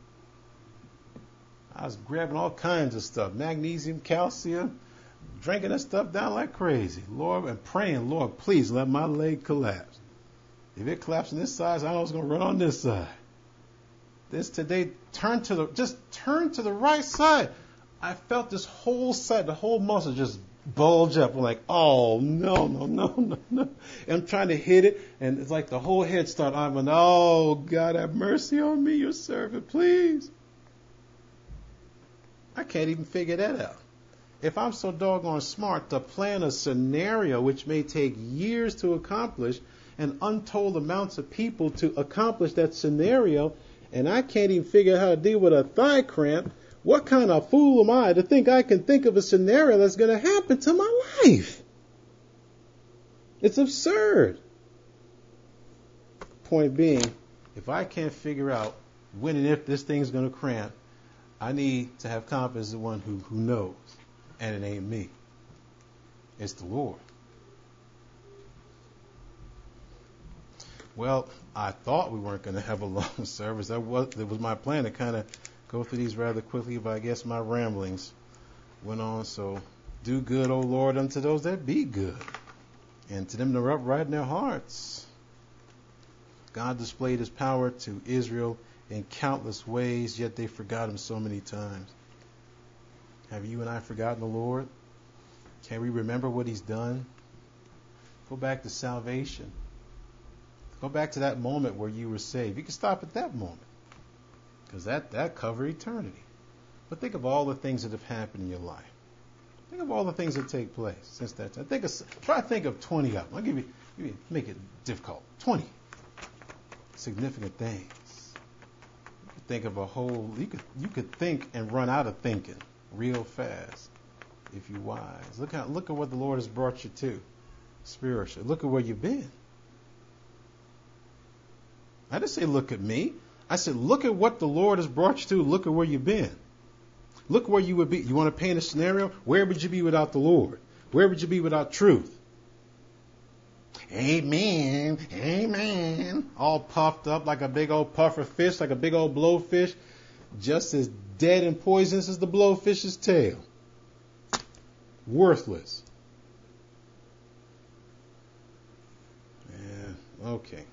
I was grabbing all kinds of stuff. Magnesium, calcium. Drinking that stuff down like crazy. Lord, and praying, Lord, please let my leg collapse. If it collapses on this side, I know it's going to run on this side. This today, turn to the, just turn to the right side. I felt this whole side, the whole muscle just bulge up. I'm like, oh, no, no, no, no, no. And I'm trying to hit it, and it's like the whole head started. I'm like, oh, God, have mercy on me, your servant, please. I can't even figure that out. If I'm so doggone smart to plan a scenario which may take years to accomplish, and untold amounts of people to accomplish that scenario, and I can't even figure out how to deal with a thigh cramp, what kind of fool am I to think I can think of a scenario that's going to happen to my life? It's absurd. Point being, if I can't figure out when and if this thing's going to cramp, I need to have confidence in the one who, who knows, and it ain't me. It's the Lord. Well, I thought we weren't going to have a long service. That was, that was my plan to kind of go through these rather quickly, but I guess my ramblings went on. So, do good, O Lord, unto those that be good, and to them that are upright in their hearts. God displayed his power to Israel in countless ways, yet they forgot him so many times. Have you and I forgotten the Lord? Can we remember what he's done? Go back to salvation. Go back to that moment where you were saved. You can stop at that moment, because that, that covered eternity. But think of all the things that have happened in your life. Think of all the things that take place since that time. Think of, try to think of twenty of them. I'll give you, give you, make it difficult. twenty significant things. You could think of a whole, you could, you could think and run out of thinking real fast if you're wise. Look at, look at what the Lord has brought you to spiritually. Look at where you've been. I didn't say look at me. I said look at what the Lord has brought you to. Look at where you've been. Look where you would be. You want to paint a scenario? Where would you be without the Lord? Where would you be without truth? Amen. Amen. All puffed up like a big old puffer fish, like a big old blowfish, just as dead and poisonous as the blowfish's tail. Worthless. Yeah, okay.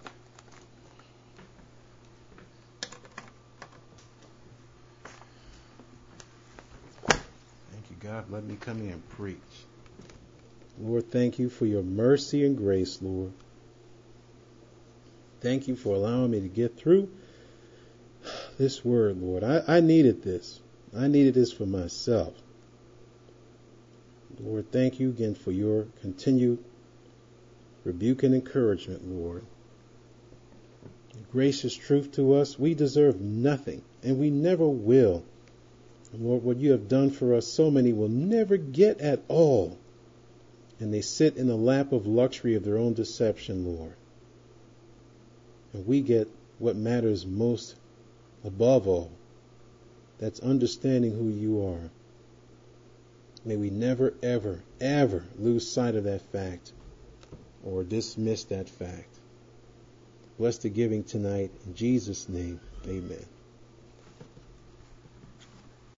Thank you, God. Let me come here and preach. Lord, thank you for your mercy and grace, Lord. Thank you for allowing me to get through this word, Lord. I, I needed this. I needed this for myself. Lord, thank you again for your continued rebuke and encouragement, Lord. Gracious truth to us. We deserve nothing, and we never will. Lord, what you have done for us, so many will never get at all. And they sit in the lap of luxury of their own deception, Lord. And we get what matters most above all. That's understanding who you are. May we never, ever, ever lose sight of that fact or dismiss that fact. Bless the giving tonight. In Jesus' name, amen.